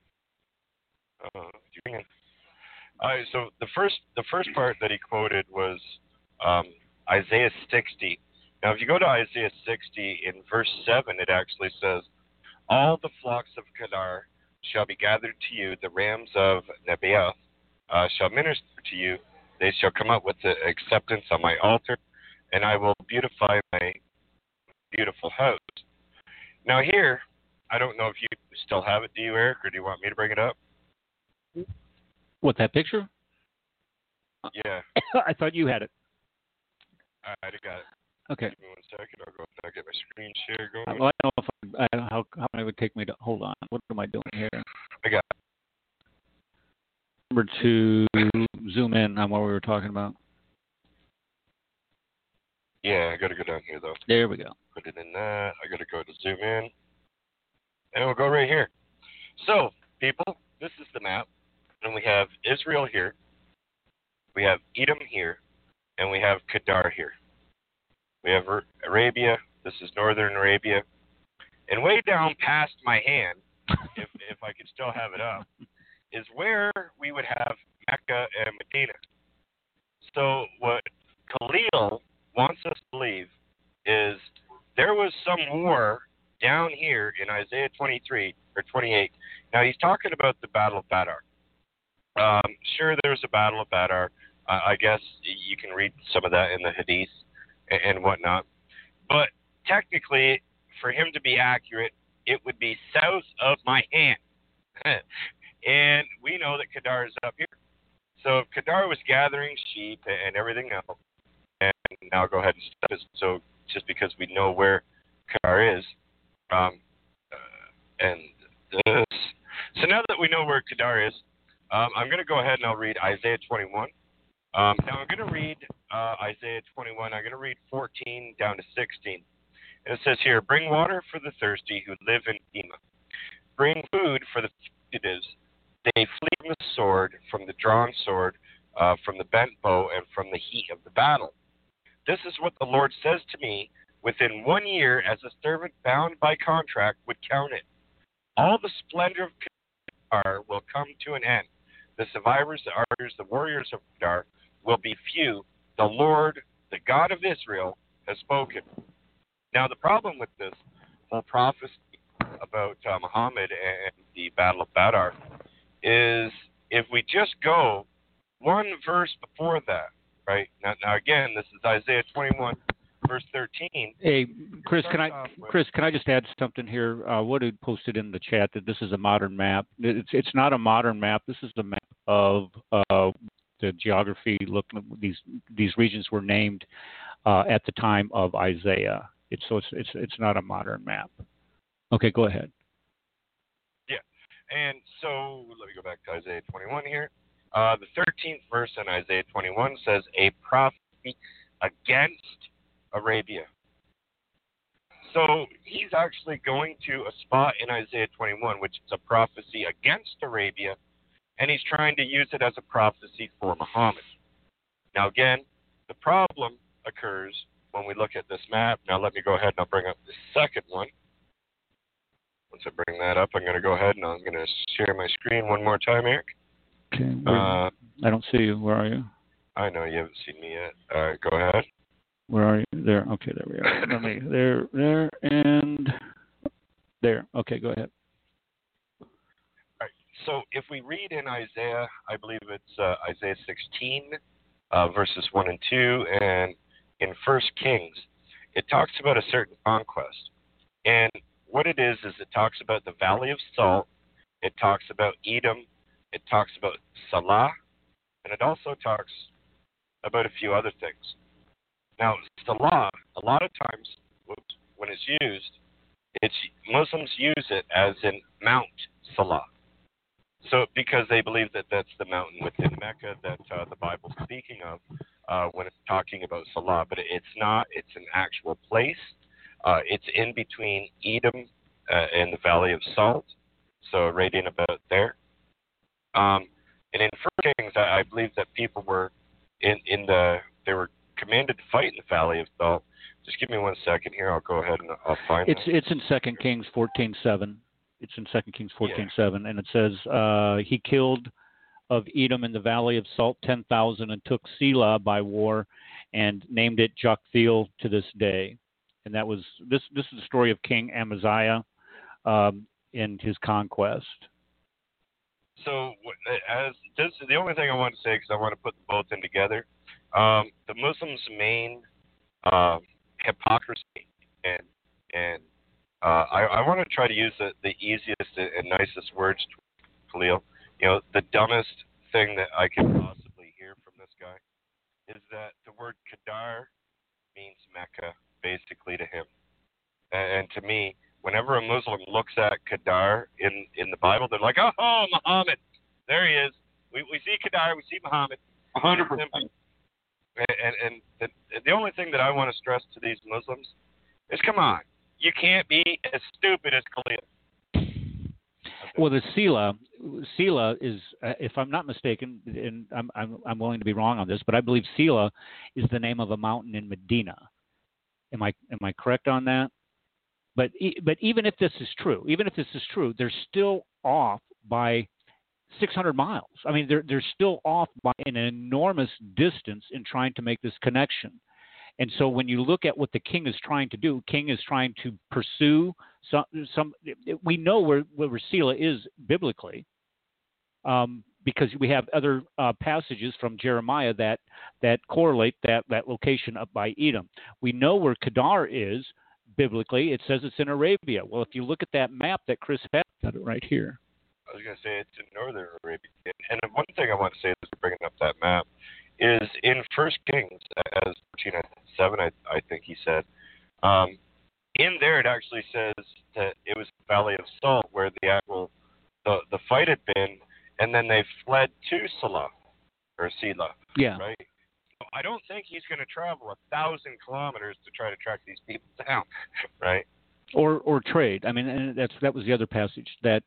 All right, so the first part that he quoted was Isaiah 60. Now, if you go to Isaiah 60 in verse 7, it actually says, "All the flocks of Kedar shall be gathered to you; the rams of Nebaioth shall minister to you. They shall come up with the acceptance on my altar, and I will beautify my beautiful house. Now here, I don't know if you still have it, do you, Eric, or do you want me to bring it up? What, that picture? Yeah. I thought you had it. All right, I got it. Okay. Give me 1 second. I'll go and get my screen share going. Well, I don't know if how long it would take me to hold on. What am I doing here? I got it. Remember to zoom in on what we were talking about. Yeah, I got to go down here, though. There we go. Put it in that. I got to go to zoom in. And we'll go right here. So, people, this is the map. And we have Israel here. We have Edom here. And we have Kedar here. We have Arabia. This is northern Arabia. And way down past my hand, if I could still have it up, is where we would have Mecca and Medina. So what Khalil wants us to believe is there was some war down here in Isaiah 23 or 28. Now he's talking about the Battle of Badar. Sure, there's a Battle of Badar. I guess you can read some of that in the Hadith and whatnot. But technically, for him to be accurate, it would be south of my hand. And we know that Kedar is up here. So if Kedar was gathering sheep and everything else, and now I'll go ahead and stop this. So just because we know where Kedar is, and this. So now that we know where Kedar is, I'm going to go ahead and I'll read Isaiah 21. Now I'm going to read Isaiah 21. I'm going to read 14 down to 16. And it says here, bring water for the thirsty who live in Bema. Bring food for the fugitives. They flee from the sword, from the drawn sword, from the bent bow, and from the heat of the battle. This is what the Lord says to me within 1 year, as a servant bound by contract would count it. All the splendor of Kedar will come to an end. The survivors, the archers, the warriors of Kedar will be few. The Lord, the God of Israel, has spoken. Now, the problem with this whole prophecy about Muhammad and the Battle of Badar is if we just go one verse before that, right? Now again, this is Isaiah 21, verse 13. Hey, Chris, can I just add something here? Woodard posted in the chat that this is a modern map. It's not a modern map. This is the map of the geography. Look, these regions were named at the time of Isaiah. It's not a modern map. Okay, go ahead. Yeah, and so let me go back to Isaiah 21 here. The 13th verse in Isaiah 21 says, a prophecy against Arabia. So he's actually going to a spot in Isaiah 21, which is a prophecy against Arabia, and he's trying to use it as a prophecy for Muhammad. Now again, the problem occurs when we look at this map. Now let me go ahead and I'll bring up the second one. Once I bring that up, I'm going to go ahead and I'm going to share my screen one more time, Eric. Okay. I don't see you. Where are you? I know you haven't seen me yet. All right, go ahead. Where are you? There. Okay, there we are. there, and there. Okay, go ahead. All right. So if we read in Isaiah, I believe it's Isaiah 16, verses 1 and 2, and in 1 Kings, it talks about a certain conquest. And what it is it talks about the Valley of Salt, it talks about Edom, it talks about Salah, and it also talks about a few other things. Now, Salah, a lot of times when it's used, Muslims use it as in Mount Salah. So because they believe that that's the mountain within Mecca that the Bible's speaking of when it's talking about Salah. But it's not. It's an actual place. It's in between Edom and the Valley of Salt, so right in about there. And in 1 Kings, I believe that people were they were commanded to fight in the Valley of Salt. Just give me 1 second here. I'll go ahead and I'll find it. It's in 2 Kings 14:7. It's in 2 Kings 14:7, and it says he killed of Edom in the Valley of Salt 10,000 and took Selah by war and named it Joktheel to this day. And that was this is the story of King Amaziah and his conquest. So the only thing I want to say, because I want to put them both in together, the Muslims' main hypocrisy and And I want to try to use the easiest and nicest words, Khalil. The dumbest thing that I could possibly hear from this guy is that the word Kedar means Mecca, basically, to him. And to me, whenever a Muslim looks at Kedar in the Bible, they're like, oh, Muhammad. There he is. We see Kedar, we see Muhammad. 100%. And the only thing that I want to stress to these Muslims is, come on, you can't be as stupid as Khalil. Well, the Sila is, if I'm not mistaken, and I'm willing to be wrong on this, but I believe Sila is the name of a mountain in Medina. Am I correct on that? But even if this is true, they're still off by 600 miles. I mean, they're still off by an enormous distance in trying to make this connection. And so when you look at what the king is trying to do, king is trying to pursue some. We know where Sila is biblically, because we have other passages from Jeremiah that correlate that location up by Edom. We know where Kedar is biblically. It says it's in Arabia. Well, if you look at that map that Chris has, got it right here. I was going to say it's in northern Arabia. And one thing I want to say as we're bringing up that map is in 1 Kings, as 7, I think he said, in there it actually says that it was the Valley of Salt where the fight had been, and then they fled to Sila. Yeah. Right? I don't think he's going to travel 1,000 kilometers to try to track these people down, right? Or trade. I mean, and that was the other passage that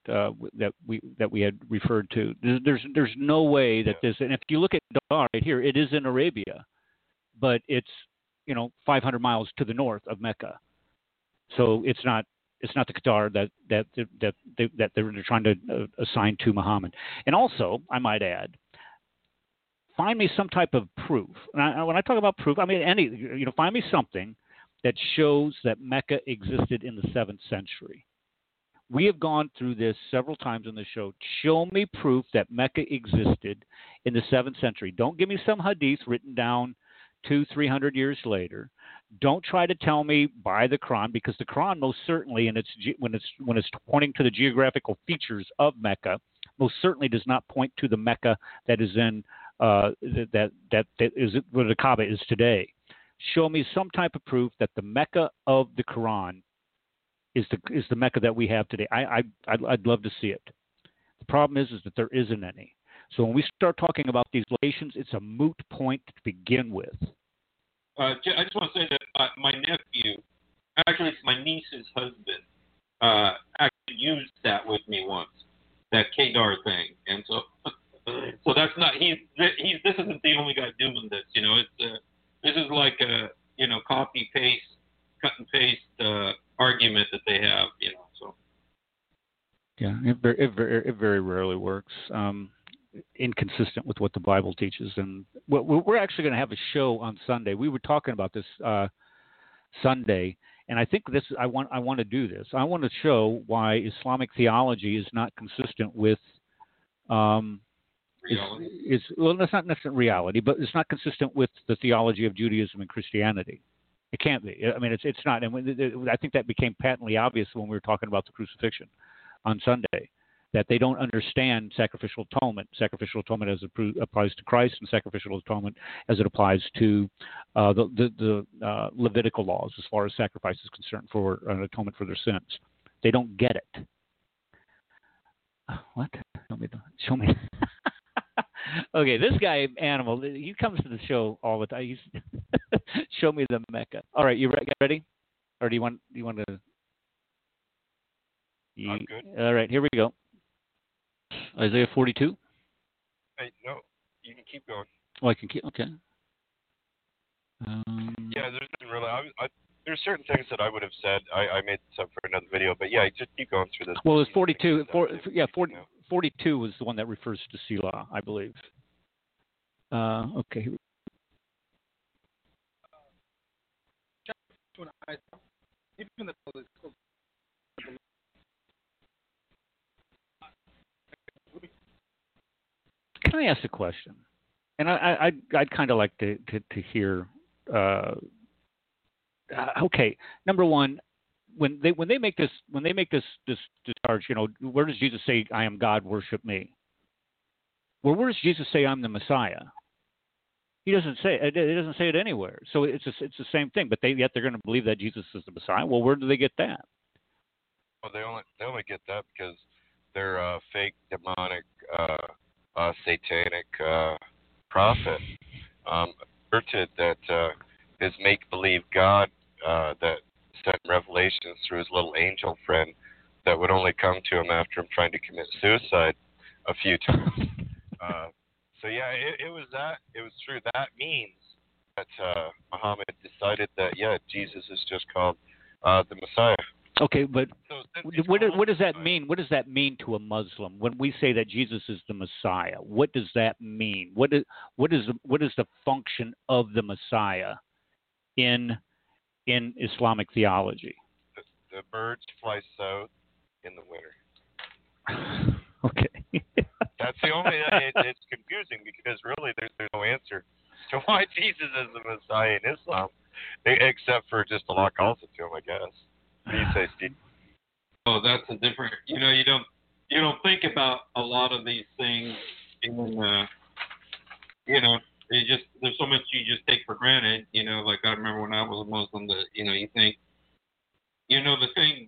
we had referred to. There's no way that this. And if you look at Dar right here, it is in Arabia, but it's 500 miles to the north of Mecca. So it's not the Kedar that they're trying to assign to Muhammad. And also, I might add, find me some type of proof. And when I talk about proof, I mean find me something that shows that Mecca existed in the 7th century. We have gone through this several times on the show. Show me proof that Mecca existed in the 7th century. Don't give me some hadith written down 200-300 years later. Don't try to tell me by the Quran, because the Quran most certainly, when it's pointing to the geographical features of Mecca, most certainly does not point to the Mecca that is in that is where the Kaaba is today. Show me some type of proof that the Mecca of the Quran is the Mecca that we have today. I'd love to see it. The problem is that there isn't any. So when we start talking about these locations, it's a moot point to begin with. I just want to say that my nephew, actually it's my niece's husband, actually used that with me once, that Kedar thing, and so that's not this isn't the only guy doing this. It's this is like a copy paste, cut and paste argument that they have. So. Yeah, it very rarely works. Inconsistent with what the Bible teaches, and we're actually going to have a show on Sunday. We were talking about this Sunday, and I think I want to do this. I want to show why Islamic theology is not consistent with reality. Well, that's not necessarily reality, but it's not consistent with the theology of Judaism and Christianity. It can't be. I mean, it's not. And I think that became patently obvious when we were talking about the crucifixion on Sunday, that they don't understand sacrificial atonement. Sacrificial atonement as it applies to Christ, and sacrificial atonement as it applies to the Levitical laws as far as sacrifice is concerned for an atonement for their sins. They don't get it. What? Show me. Okay, this guy, Animal, he comes to the show all the time. He's show me the Mecca. All right, you ready? Or do you want to? I'm good. All right, here we go. Isaiah 42. Hey, no, you can keep going. Oh, I can keep. Okay. Yeah, there's nothing really. There's certain things that I would have said. I made this up for another video, but yeah, just keep going through this. Well, it's 42. 42 was the one that refers to Selah, I believe. Okay. Can I ask a question? And I'd kind of like to hear. Okay, number one, when they make this charge, where does Jesus say, "I am God, worship me"? Well, where does Jesus say, "I'm the Messiah"? He doesn't say it. It doesn't say it anywhere. So it's the same thing. But yet they're going to believe that Jesus is the Messiah. Well, where do they get that? Well, they only get that because they're fake, demonic, satanic prophet. Asserted that his make-believe God that sent revelations through his little angel friend that would only come to him after him trying to commit suicide a few times. So yeah, it was that. It was true. That means that Muhammad decided that Jesus is just called the Messiah. Okay, but So what does that mean? What does that mean to a Muslim when we say that Jesus is the Messiah? What does that mean? What is the function of the Messiah in Islamic theology? The birds fly south in the winter. Okay. That's the only. It's confusing because really there's no answer to why Jesus is the Messiah in Islam, except for just Allah calls it to him, I guess. What do you say, Steve? Oh, that's a different. You don't think about a lot of these things in. There's so much you just take for granted. Like I remember when I was a Muslim, that you think, the thing.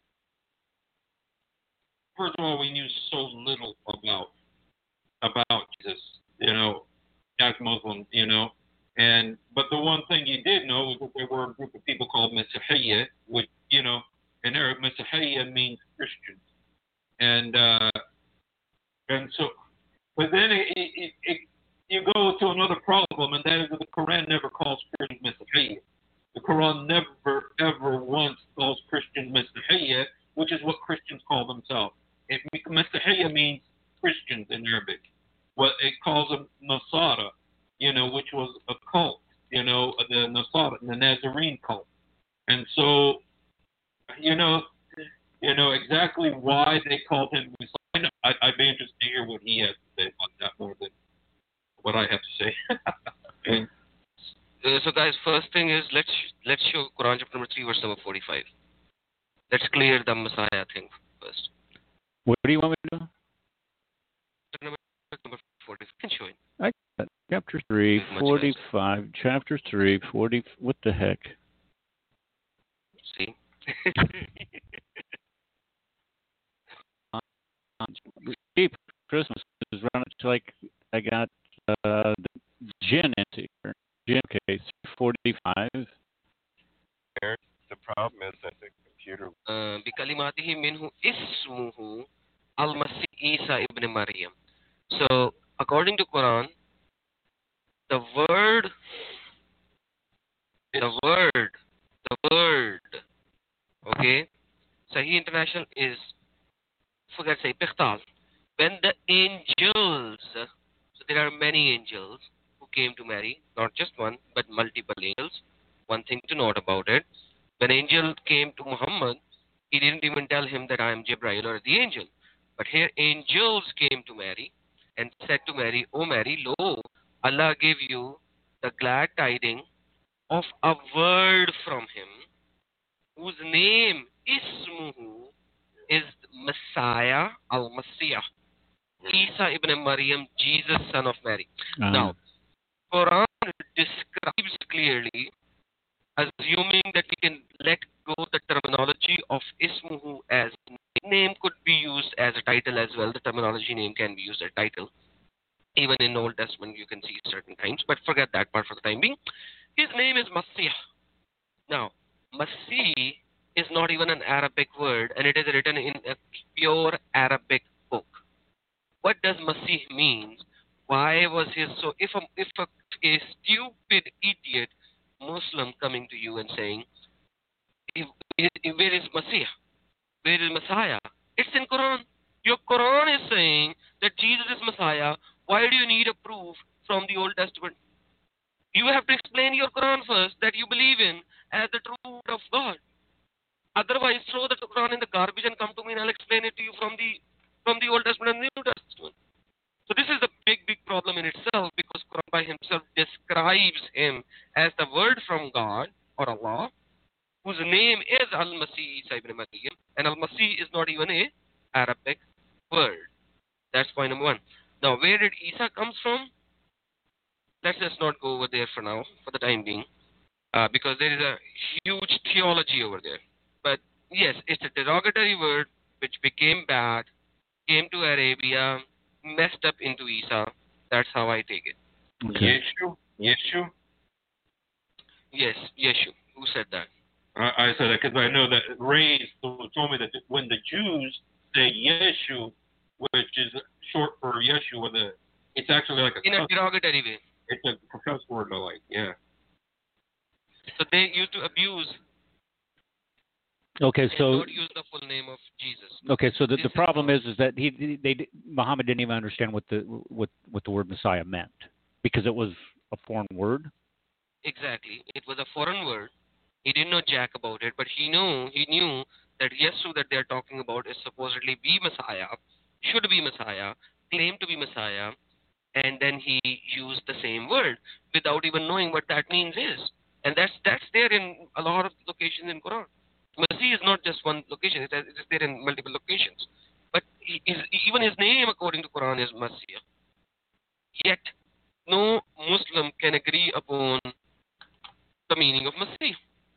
First of all, we knew so little about Jesus, as Muslims, but the one thing you did know was that there were a group of people called Masihiyya, which, in Arab, Masihiyya means Christians. And so, but then you go to another problem, and that is that the Quran never calls Christians Masihiyya. The Quran never, ever once calls Christians Masihiyya, which is what Christians call themselves. Masihiyya means Christians in Arabic. What it calls them Nasara, which was a cult, the Nasara, the Nazarene cult. And so, exactly why they called him Messiah. I'd be interested to hear what he has to say about that more than what I have to say. So, guys, first thing is let's show Quran chapter number 3, verse number 45. Let's clear the Messiah thing first. What do you want me to do? Number 45. Can show it. I got it. Chapter 3, 45. Chapter 3, 40. What the heck? See? Christmas is running. It's like I got the gin into here. Gin case 45. The problem is that the computer. بكلماته منه اسمه المسيح Isa ibn Maryam. So, according to Quran, the word, okay, Sahih International is, forget say, Pikhtal. When the angels, so there are many angels who came to Mary, not just one, but multiple angels. One thing to note about it, when angel came to Muhammad, he didn't even tell him that I am Jibreel or the angel. But here angels came to Mary and said to Mary, "O Mary, lo, Allah gave you the glad tidings of a word from him, whose name, Ismuhu, is Messiah, Al-Masih, Isa ibn Maryam, Jesus, son of Mary." Now, Quran describes clearly, assuming that we can let go the terminology of Ismuhu as name could be used as a title as well. The terminology name can be used as a title. Even in Old Testament, you can see certain times, but forget that part for the time being. His name is Masih. Now, Masih is not even an Arabic word, and it is written in a pure Arabic book. What does Masih mean? Why was his so? If a stupid idiot Muslim coming to you and saying, "Where is Masih? Where is Messiah?" It's in Quran. Your Quran is saying that Jesus is Messiah. Why do you need a proof from the Old Testament? You have to explain your Quran first that you believe in as the true word of God. Otherwise, throw the Quran in the garbage and come to me and I'll explain it to you from the Old Testament and the New Testament. So this is a big problem in itself, because Quran by himself describes him as the word from God or Allah, whose name is Al-Masih Isa ibn Maryam, and Al-Masih is not even a Arabic word. That's point number one. Now, where did Isa comes from? Let's just not go over there for now, for the time being, because there is a huge theology over there. But yes, it's a derogatory word which became bad, came to Arabia, messed up into Isa. That's how I take it. Okay. Yeshu. Yes, Yeshu. Who said that? I said that because I know that Ray told me that when the Jews say Yeshu, which is short for Yeshua, it's actually like in a derogatory way. It's a cuss word, like, yeah. So they used to abuse. Okay, so don't use the full name of Jesus. Okay, so the problem is that Muhammad didn't even understand what the word Messiah meant because it was a foreign word. Exactly, it was a foreign word. He didn't know jack about it, but he knew that Yesu that they are talking about is supposedly be Messiah, should be Messiah, claimed to be Messiah, and then he used the same word without even knowing what that means is. And that's there in a lot of locations in Quran. Masih is not just one location, it's there in multiple locations. But even his name according to Quran is Masih. Yet, no Muslim can agree upon the meaning of Masih.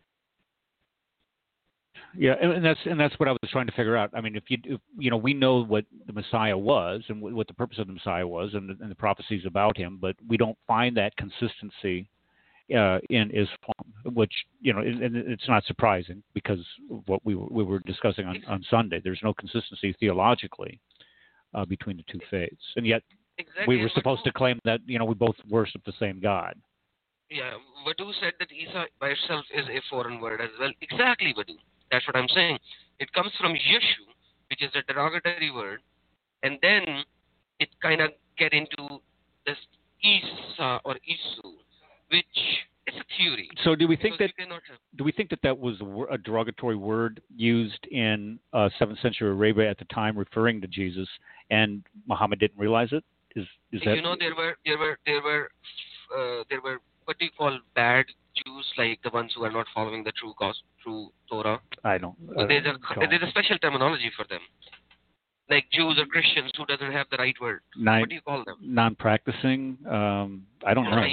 Yeah, and that's what I was trying to figure out. I mean, if we know what the Messiah was and what the purpose of the Messiah was and the prophecies about him, but we don't find that consistency in Islam, which and it's not surprising because of what we were discussing on Sunday. There's no consistency theologically between the two faiths, and yet we were supposed to claim that we both worship the same God. Yeah, Vadu said that Isa by itself is a foreign word as well. Exactly, Vadu. That's what I'm saying. It comes from Yeshu, which is a derogatory word, and then it kind of get into this Isa or Isu, which is a theory. So do we think that was a derogatory word used in 7th century Arabia at the time, referring to Jesus, and Muhammad didn't realize it? Is that? There were what do you call bad Jews, like the ones who are not following the true Torah? I don't. So there's a special terminology for them, like Jews or Christians who doesn't have the right word. What do you call them? Non-practicing. I don't know.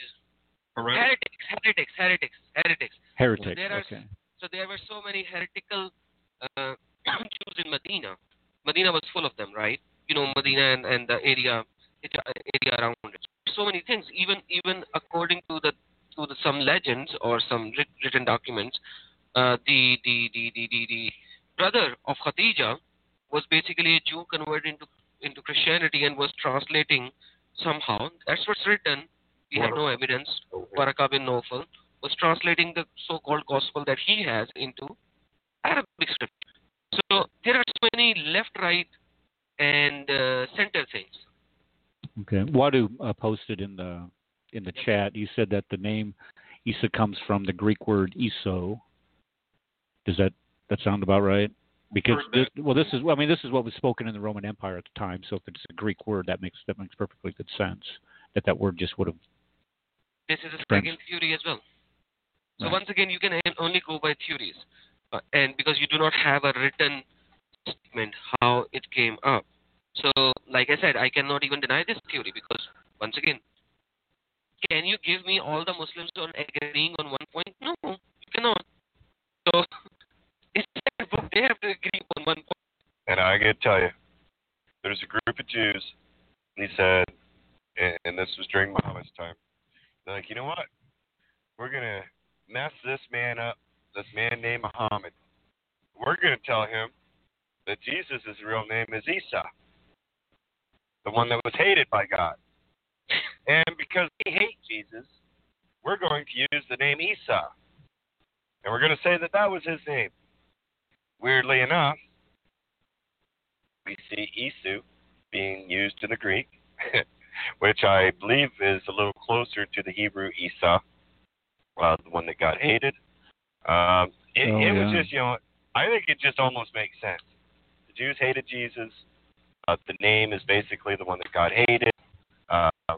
Heretics. Heretics. So there were so many heretical Jews in Medina. Medina was full of them, right? Medina and the area around it. So many things. Even according to some legends or some written documents, the brother of Khadija was basically a Jew converted into Christianity and was translating somehow. That's what's written. We have no evidence. Waraka bin Nawfal was translating the so-called gospel that he has into Arabic script. So there are so many left, right, and center things. Okay. Wadu posted in the chat. You said that the name Isa comes from the Greek word iso. Does that sound about right? Because this is what was spoken in the Roman Empire at the time. So if it's a Greek word, that makes perfectly good sense. That word just would have. This is a second theory as well. So right. Once again, you can only go by theories, and because you do not have a written statement how it came up. So, like I said, I cannot even deny this theory because, once again, can you give me all the Muslims on agreeing on one point? No, you cannot. So, they have to agree on one point. And I got to tell you, there's a group of Jews, and he said, and this was during Muhammad's time, they're like, you know what? We're going to mess this man up, this man named Muhammad. We're going to tell him that Jesus' real name is Isa, the one that was hated by God. And because we hate Jesus, we're going to use the name Isa. And we're going to say that was his name. Weirdly enough, we see Isu being used in the Greek, which I believe is a little closer to the Hebrew Isa, the one that got hated. It was just, I think it just almost makes sense. The Jews hated Jesus. The name is basically the one that got hated.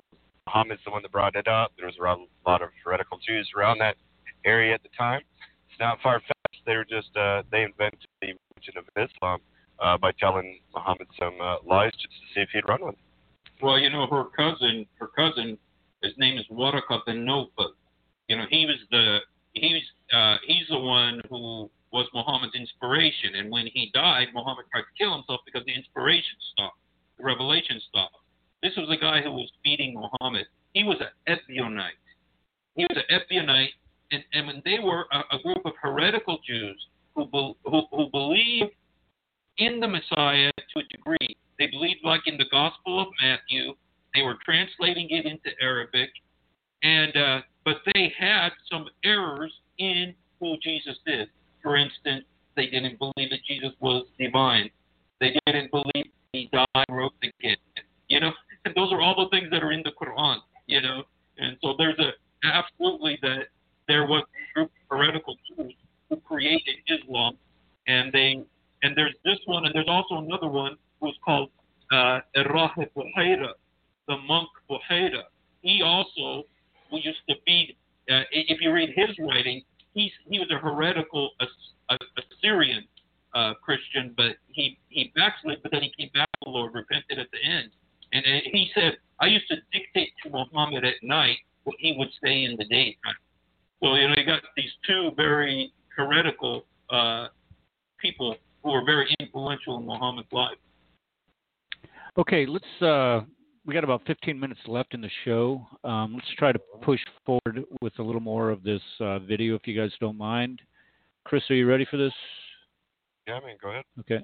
Muhammad's the one that brought it up. There was a lot of heretical Jews around that area at the time. not far-fetched. They were just they invented the religion of Islam by telling Muhammad some lies just to see if he'd run with it. Well, you know, her cousin, his name is Waraka bin Nawfal. You know, he's the one who was Muhammad's inspiration, and when he died, Muhammad tried to kill himself because the inspiration stopped, the revelation stopped. This was the guy who was feeding Muhammad. He was an Ebionite. And when they were a group of heretical Jews who believed in the Messiah to a degree. They believed, like in the Gospel of Matthew, they were translating it into Arabic, and but they had some errors in who Jesus is. For instance, they didn't believe that Jesus was divine. They didn't believe he died and rose again. You know, and those are all the things that are in the Quran. You know, and so there's absolutely that there was a group of heretical Jews who created Islam, and there's this one, and there's also another one who's called Rahib Buhaira, the monk Buhaira. He also used to be, if you read his writing, he was a heretical Assyrian Christian, but he backslid, but then he came back to the Lord, repented at the end. And he said, I used to dictate to Muhammad at night what he would say in the daytime. So, you know, you got these two very heretical people who were very influential in Muhammad's life. Okay, let's. We got about 15 minutes left in the show. Let's try to push forward with a little more of this video, if you guys don't mind. Chris, are you ready for this? Yeah, man, go ahead. Okay.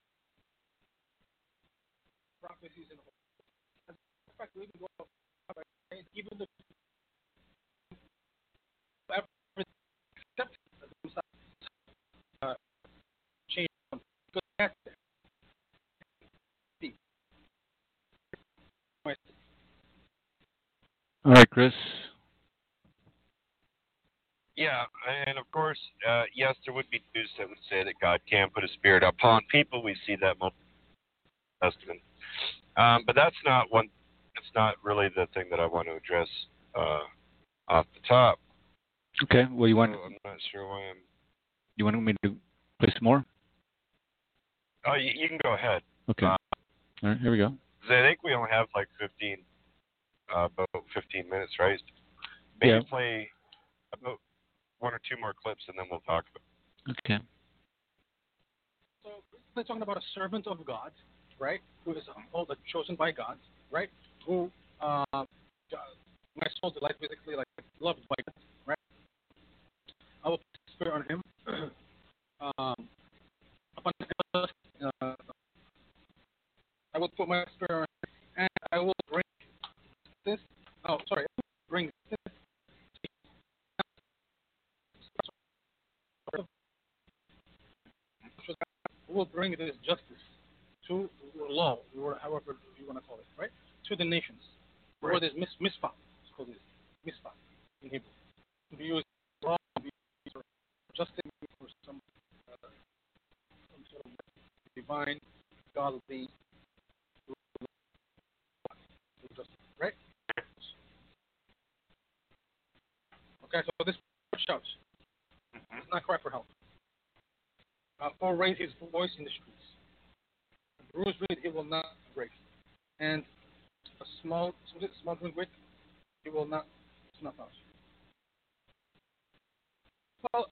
Even the change because that's all right, Chris. Yeah, and of course, yes, there would be Jews that would say that God can put a spirit upon people. We see that most in the Testament. But that's not one. It's not really the thing that I want to address off the top. Okay. Well, you want? So I'm not sure why I'm. You want me to play some more? Oh, you can go ahead. Okay. All right. Here we go. I think we only have like about 15 minutes, right? Maybe play about one or two more clips, and then we'll talk about it. Okay. So we're talking about a servant of God, right? Who is chosen by God, right? Who my soul delights, basically like loved by God, right? I will put the spirit on him. Upon I will put my spirit on him, and I will bring this. Oh, sorry. Bring this. Will bring this justice to law, or however you want to call it, right? To the nations. Right. Or this misfat. It's called this misfat in Hebrew. To be used law, to be used for justice, for some sort of divine, godly justice, right? Okay, so this shouts. Does not cry for help. Or raise his voice in the streets. A bruised reed he will not break, and a smoldering wick he will not snuff out. Well,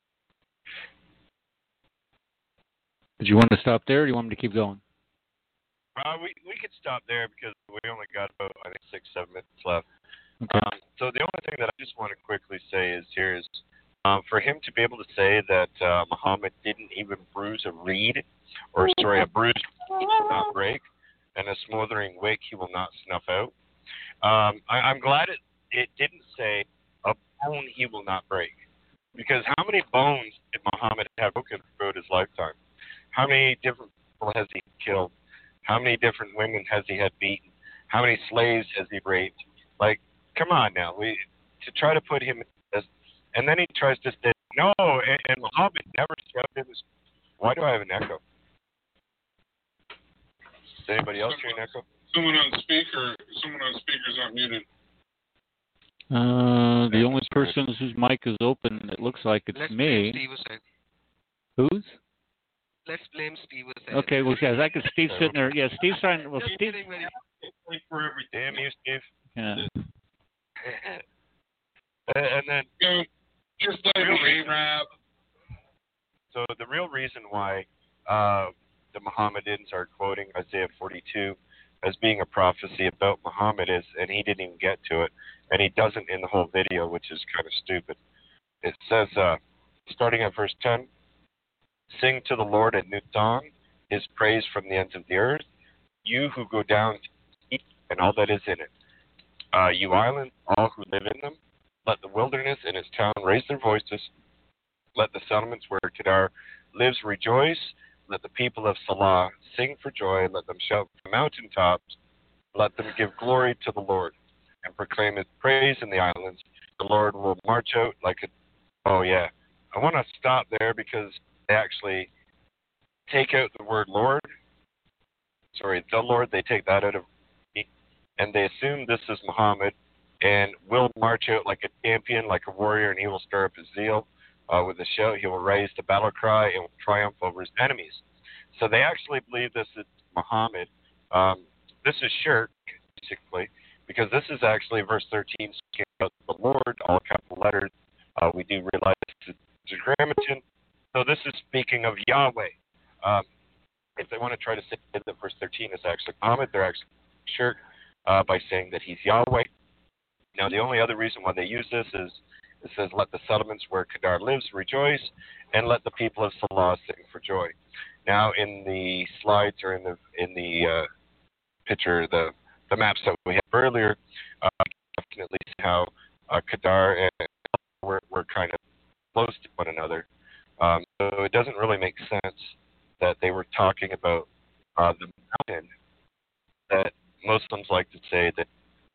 did you want to stop there, or do you want me to keep going? We could stop there because we only got about, I think, 6-7 minutes left. Okay. So the only thing that I just want to quickly say is for him to be able to say that Muhammad didn't even bruise a reed, or sorry, a bruised reed he will not break, and a smoldering wick he will not snuff out. I'm glad it didn't say a bone he will not break, because how many bones did Muhammad have broken throughout his lifetime? How many different people has he killed? How many different women has he had beaten? How many slaves has he raped? Like, come on now, to try to put him in this. And then he tries to say, no, and Muhammad never shoved him. Why do I have an echo? Is anybody else hearing an echo? Someone on speaker's not muted. The only person whose mic is open, it looks like it's Let's me. blame Steve Hussain. Whose? Let's blame Steve Hussain. Okay, well, yeah, I can. Steve's sitting there. Yeah, Steve's trying. Well, Just Steve. kidding, man. Wait for everything. Damn you, Steve. Yeah. And then Just like Arab. So the real reason why the Mohammedans are quoting Isaiah 42 as being a prophecy about Muhammad is, and he didn't even get to it, and he doesn't in the whole video, which is kind of stupid. It says, starting at verse 10, sing to the Lord at new dawn, his praise from the ends of the earth, you who go down to eat and all that is in it. You islands, all who live in them, let the wilderness and its town raise their voices. Let the settlements where Kedar lives rejoice. Let the people of Salah sing for joy. Let them shout from the mountaintops. Let them give glory to the Lord and proclaim his praise in the islands. The Lord will march out like a... Oh, yeah. I want to stop there because they actually take out the word Lord. Sorry, the Lord, they take that out of... And they assume this is Muhammad and will march out like a champion, like a warrior, and he will stir up his zeal. With a shout, he will raise the battle cry and will triumph over his enemies. So they actually believe this is Muhammad. This is shirk, basically, because this is actually verse 13, speaking about the Lord, all capital letters. We do realize it's a grammaton. So this is speaking of Yahweh. If they want to try to say that verse 13 is actually Muhammad, they're actually shirk by saying that he's Yahweh. Now, the only other reason why they use this is it says, let the settlements where Kedar lives rejoice, and let the people of Salah sing for joy. Now, in the slides or in the picture, the maps that we had earlier, you can definitely see how Kedar and were kind of close to one another. So it doesn't really make sense that they were talking about the mountain that Muslims like to say that.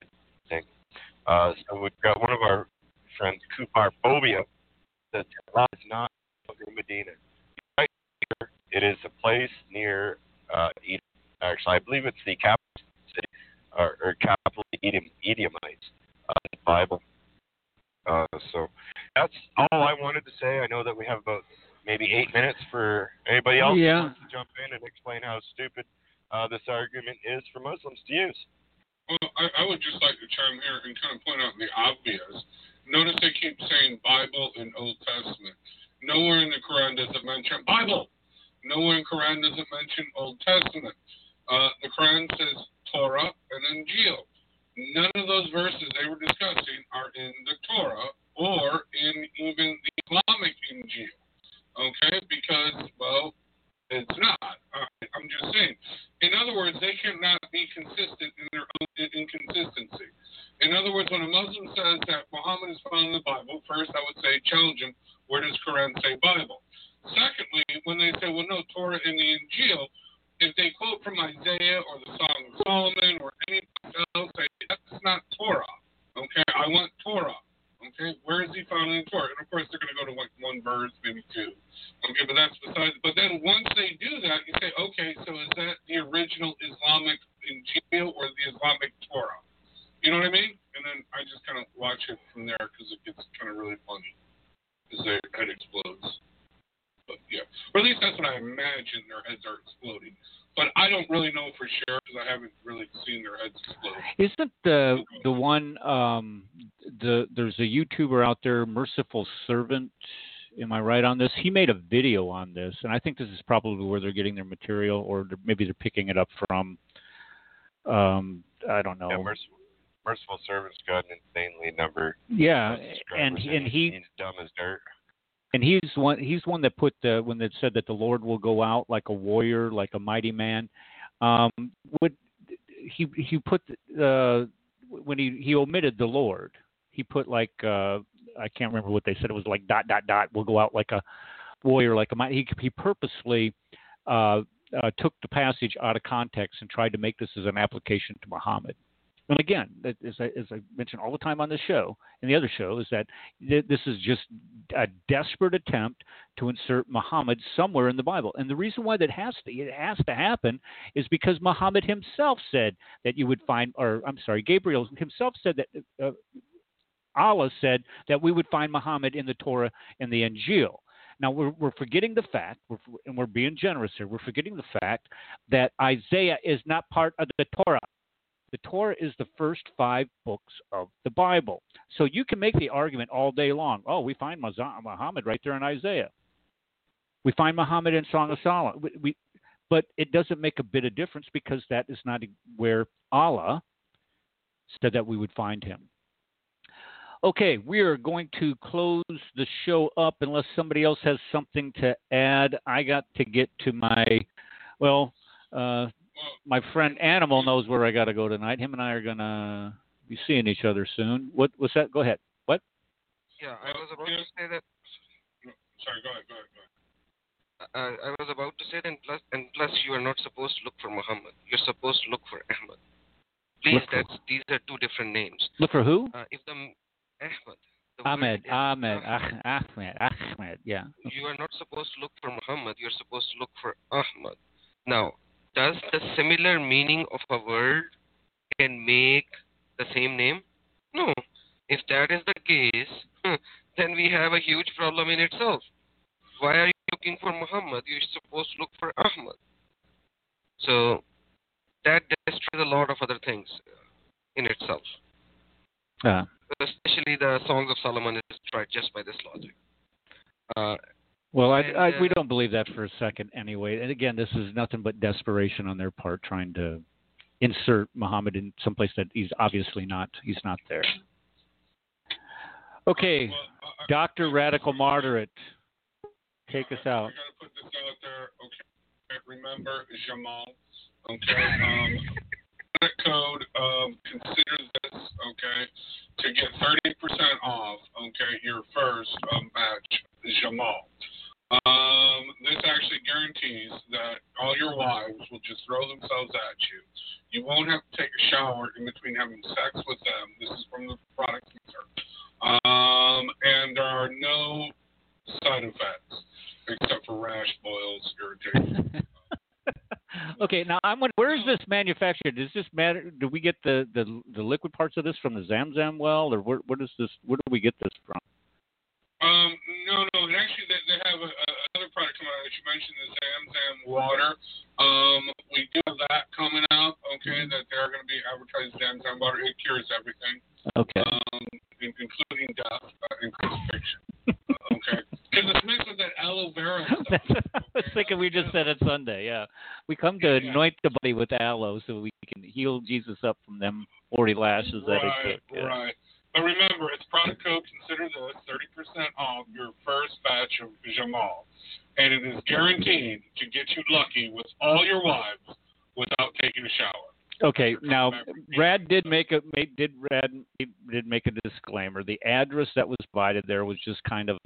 So we've got one of our friends, Kupar Phobia, that Allah is not in Medina. Right here, it is a place near Edom. Actually, I believe it's the capital city, or capital Edomites in the Bible. So that's all I wanted to say. I know that we have about maybe 8 minutes for anybody else who wants to jump in and explain how stupid this argument is for Muslims to use. Well, I would just like to chime here and kind of point out the obvious. Notice they keep saying Bible and Old Testament. Nowhere in the Quran does it mention Bible. Nowhere in the Quran does it mention Old Testament. The Quran says Torah and Injil. None of those verses they were discussing are in the Torah or in even the Islamic Injil. Okay? Because, well, it's not. I'm just saying. In other words, they cannot be consistent in their own inconsistency. In other words, when a Muslim says that Muhammad is found in the Bible, first I would say challenge him, where does Quran say Bible? Secondly, when they say, well, no, Torah in the Injil, if they quote from Isaiah or the Song of Solomon or anything else, say, that's not Torah. Okay, I want Torah. Okay, where is he found in Torah? And of course, they're going to go to like one verse, maybe two. Okay, but that's besides. But then once they do that, you say, okay, so is that the original Islamic Injil or the Islamic Torah? You know what I mean? And then I just kind of watch it from there because it gets kind of really funny as their head explodes. But yeah, or at least that's what I imagine their heads are exploding. But I don't really know for sure because I haven't really seen their heads explode. Isn't the one there's a YouTuber out there, Merciful Servant? Am I right on this? He made a video on this, and I think this is probably where they're getting their material, or maybe they're picking it up from. I don't know. Yeah, Merciful Servant's got an insanely number. Yeah, and he's dumb as dirt. And he's one that put when that said that the Lord will go out like a warrior, like a mighty man. He put when he omitted the Lord, he put like I can't remember what they said. It was like ... will go out like a warrior, like a mighty. He purposely took the passage out of context and tried to make this as an application to Muhammad. And again, as I mention all the time on this show and the other show, is that this is just a desperate attempt to insert Muhammad somewhere in the Bible. And the reason why it has to happen is because Muhammad himself said that you would find, Gabriel himself said that Allah said that we would find Muhammad in the Torah and the Injil. Now, we're forgetting the fact, and we're being generous here, we're forgetting the fact that Isaiah is not part of the Torah. The Torah is the first 5 books of the Bible. So you can make the argument all day long. Oh, we find Muhammad right there in Isaiah. We find Muhammad in Song of Solomon. But it doesn't make a bit of difference because that is not where Allah said that we would find him. Okay, we are going to close the show up unless somebody else has something to add. I got to get to my friend Animal knows where I got to go tonight. Him and I are going to be seeing each other soon. What's that? Go ahead. What? Yeah, I was about to say that. Sorry, go ahead. I was about to say that, and plus, you are not supposed to look for Muhammad. You're supposed to look for Ahmad. Please, these are 2 different names. Look for who? If the Ahmad. Ahmed, yeah. You are not supposed to look for Muhammad. You're supposed to look for Ahmad. Now, does the similar meaning of a word can make the same name? No. If that is the case, then we have a huge problem in itself. Why are you looking for Muhammad? You're supposed to look for Ahmad. So that destroys a lot of other things in itself. Especially the Songs of Solomon is destroyed just by this logic. We don't believe that for a second anyway. And again, this is nothing but desperation on their part trying to insert Muhammad in someplace that he's obviously not. He's not there. Okay, Dr. Radical Moderate, take us out. I got to put this out there. Okay, remember Jamal. Okay, code. Consider this. Okay, to get 30% off. Okay, your first batch, Jamal. This actually guarantees that all your wives will just throw themselves at you. You won't have to take a shower in between having sex with them. This is from the product user. And there are no side effects except for rash, boils, irritation. Okay, now where is this manufactured? Does this matter? Do we get the liquid parts of this from the Zamzam well, or where does this? Where do we get this from? No. Actually, they have another product coming out. As you mentioned, the Zamzam water. We do have that coming out. Okay, that they are going to be advertising Zamzam water. It cures everything. Okay. Including death and crucifixion. Okay. Because it's mixed with that aloe vera stuff. I was thinking we just said it Sunday. Yeah, we come to anoint the body with aloe so we can heal Jesus up from them 40 lashes that it took. Yeah. Right. But remember, it's product code. Consider this 30% off your first batch of Jamal, and it is guaranteed to get you lucky with all your wives without taking a shower. Okay, now Rad did make a disclaimer. The address that was provided there was just kind of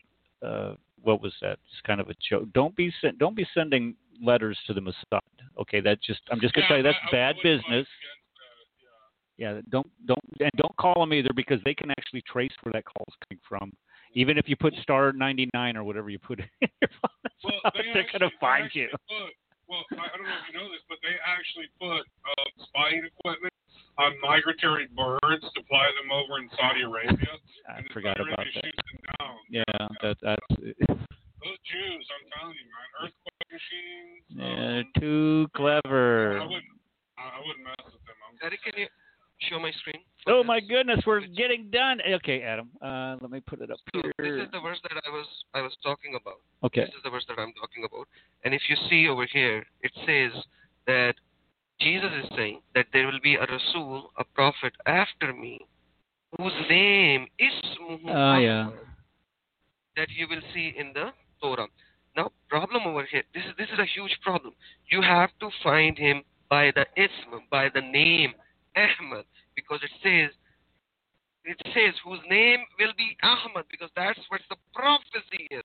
what was that? Just kind of a joke. Don't be sending letters to the Mossad. Okay, I'm just gonna tell you that's bad business. Yeah, don't call them either because they can actually trace where that call's coming from. Even if you put star 99 or whatever you put in your phone, they're gonna find you. Well, I don't know if you know this, but they actually put spying equipment on migratory birds to fly them over in Saudi Arabia. I forgot about that. Shoots them down. Yeah, that's. Those Jews, I'm telling you, man, earthquake machines. They're too clever. I wouldn't mess with them. Eric, can you show my screen? Oh my goodness, we're getting done. Okay, Adam, let me put it up here. This is the verse that I was talking about. Okay. This is the verse that I'm talking about. And if you see over here, it says that Jesus is saying that there will be a Rasul, a prophet after me, whose name is Muhammad, that you will see in the Torah. Now, problem over here, this is a huge problem. You have to find him by the ism, by the name Ahmad, because it says whose name will be Ahmad, because that's what the prophecy is.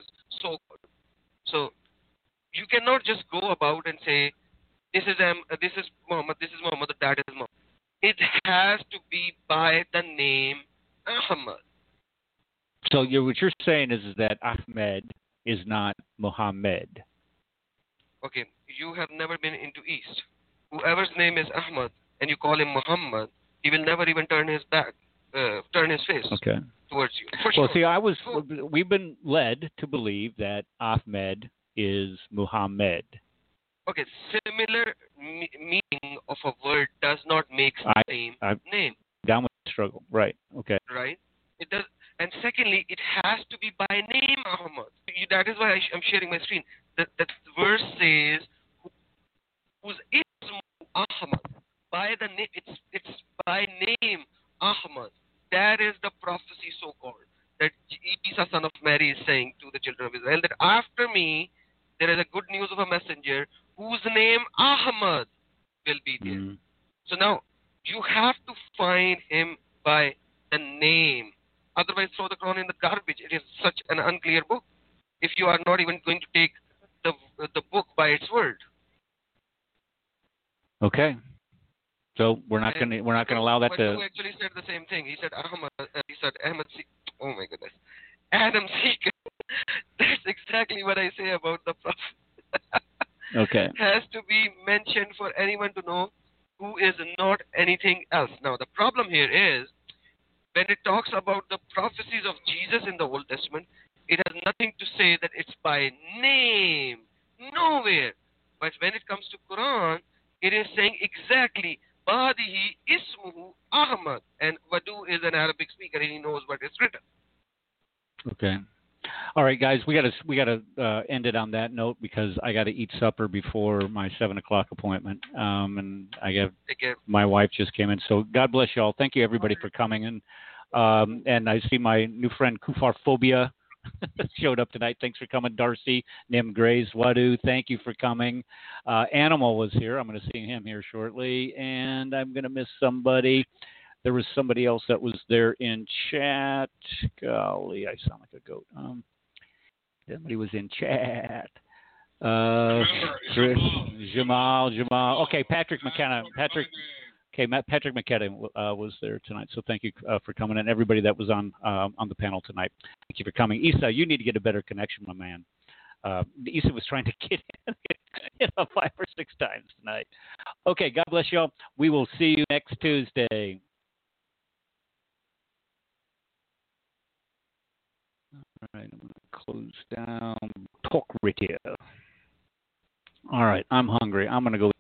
So you cannot just go about and say this is Muhammad, that is Muhammad. It has to be by the name Ahmad. So what you're saying is that Ahmed is not Muhammad. Okay, you have never been into East. Whoever's name is Ahmad and you call him Muhammad, he will never even turn his back turn his face Okay. towards you. For Well, sure. see, we've been led to believe that Ahmed is Muhammad. Okay, similar meaning of a word does not make same name. Down with the struggle. Right. Okay. Right? It does. And secondly, it has to be by name, Ahmad. That is why I'm sharing my screen. The verse says, "Whose ismu Ahmad." By the name, it's by name Ahmad. That is the prophecy, so called, that Isa, son of Mary, is saying to the children of Israel that after me there is a good news of a messenger whose name Ahmad will be there. Mm. So now you have to find him by the name. Otherwise, throw the Quran in the garbage. It is such an unclear book. If you are not even going to take the book by its word. Okay. So we're not going to allow that to. He actually said the same thing. He said Ahmad. He said Ahmad. Oh my goodness, Adam Seeker. That's exactly what I say about the Prophet. Okay. Has to be mentioned for anyone to know who is not anything else. Now the problem here is when it talks about the prophecies of Jesus in the Old Testament, it has nothing to say that it's by name. Nowhere. But when it comes to Quran, it is saying exactly Badihi Ismuhu Ahmad. And Wadu is an Arabic speaker and he knows what is written. Okay. All right, guys, we gotta end it on that note because I got to eat supper before my 7:00 appointment, and my wife just came in. So God bless y'all. Thank you everybody for coming in, and I see my new friend Kufar Phobia showed up tonight. Thanks for coming, Darcy, Nim Grays, Wadu. Thank you for coming. Animal was here. I'm going to see him here shortly, and I'm going to miss somebody. There was somebody else that was there in chat. Golly, I sound like a goat. Somebody was in chat. Jamal. Okay, Patrick McKenna. Patrick McKenna was there tonight. So thank you for coming, and everybody that was on the panel tonight. Thank you for coming. Isa, you need to get a better connection, my man. Isa was trying to get in 5 or 6 times tonight. Okay, God bless y'all. We will see you next Tuesday. All right, I'm going to close down Talk Radio. All right, I'm hungry. I'm going to go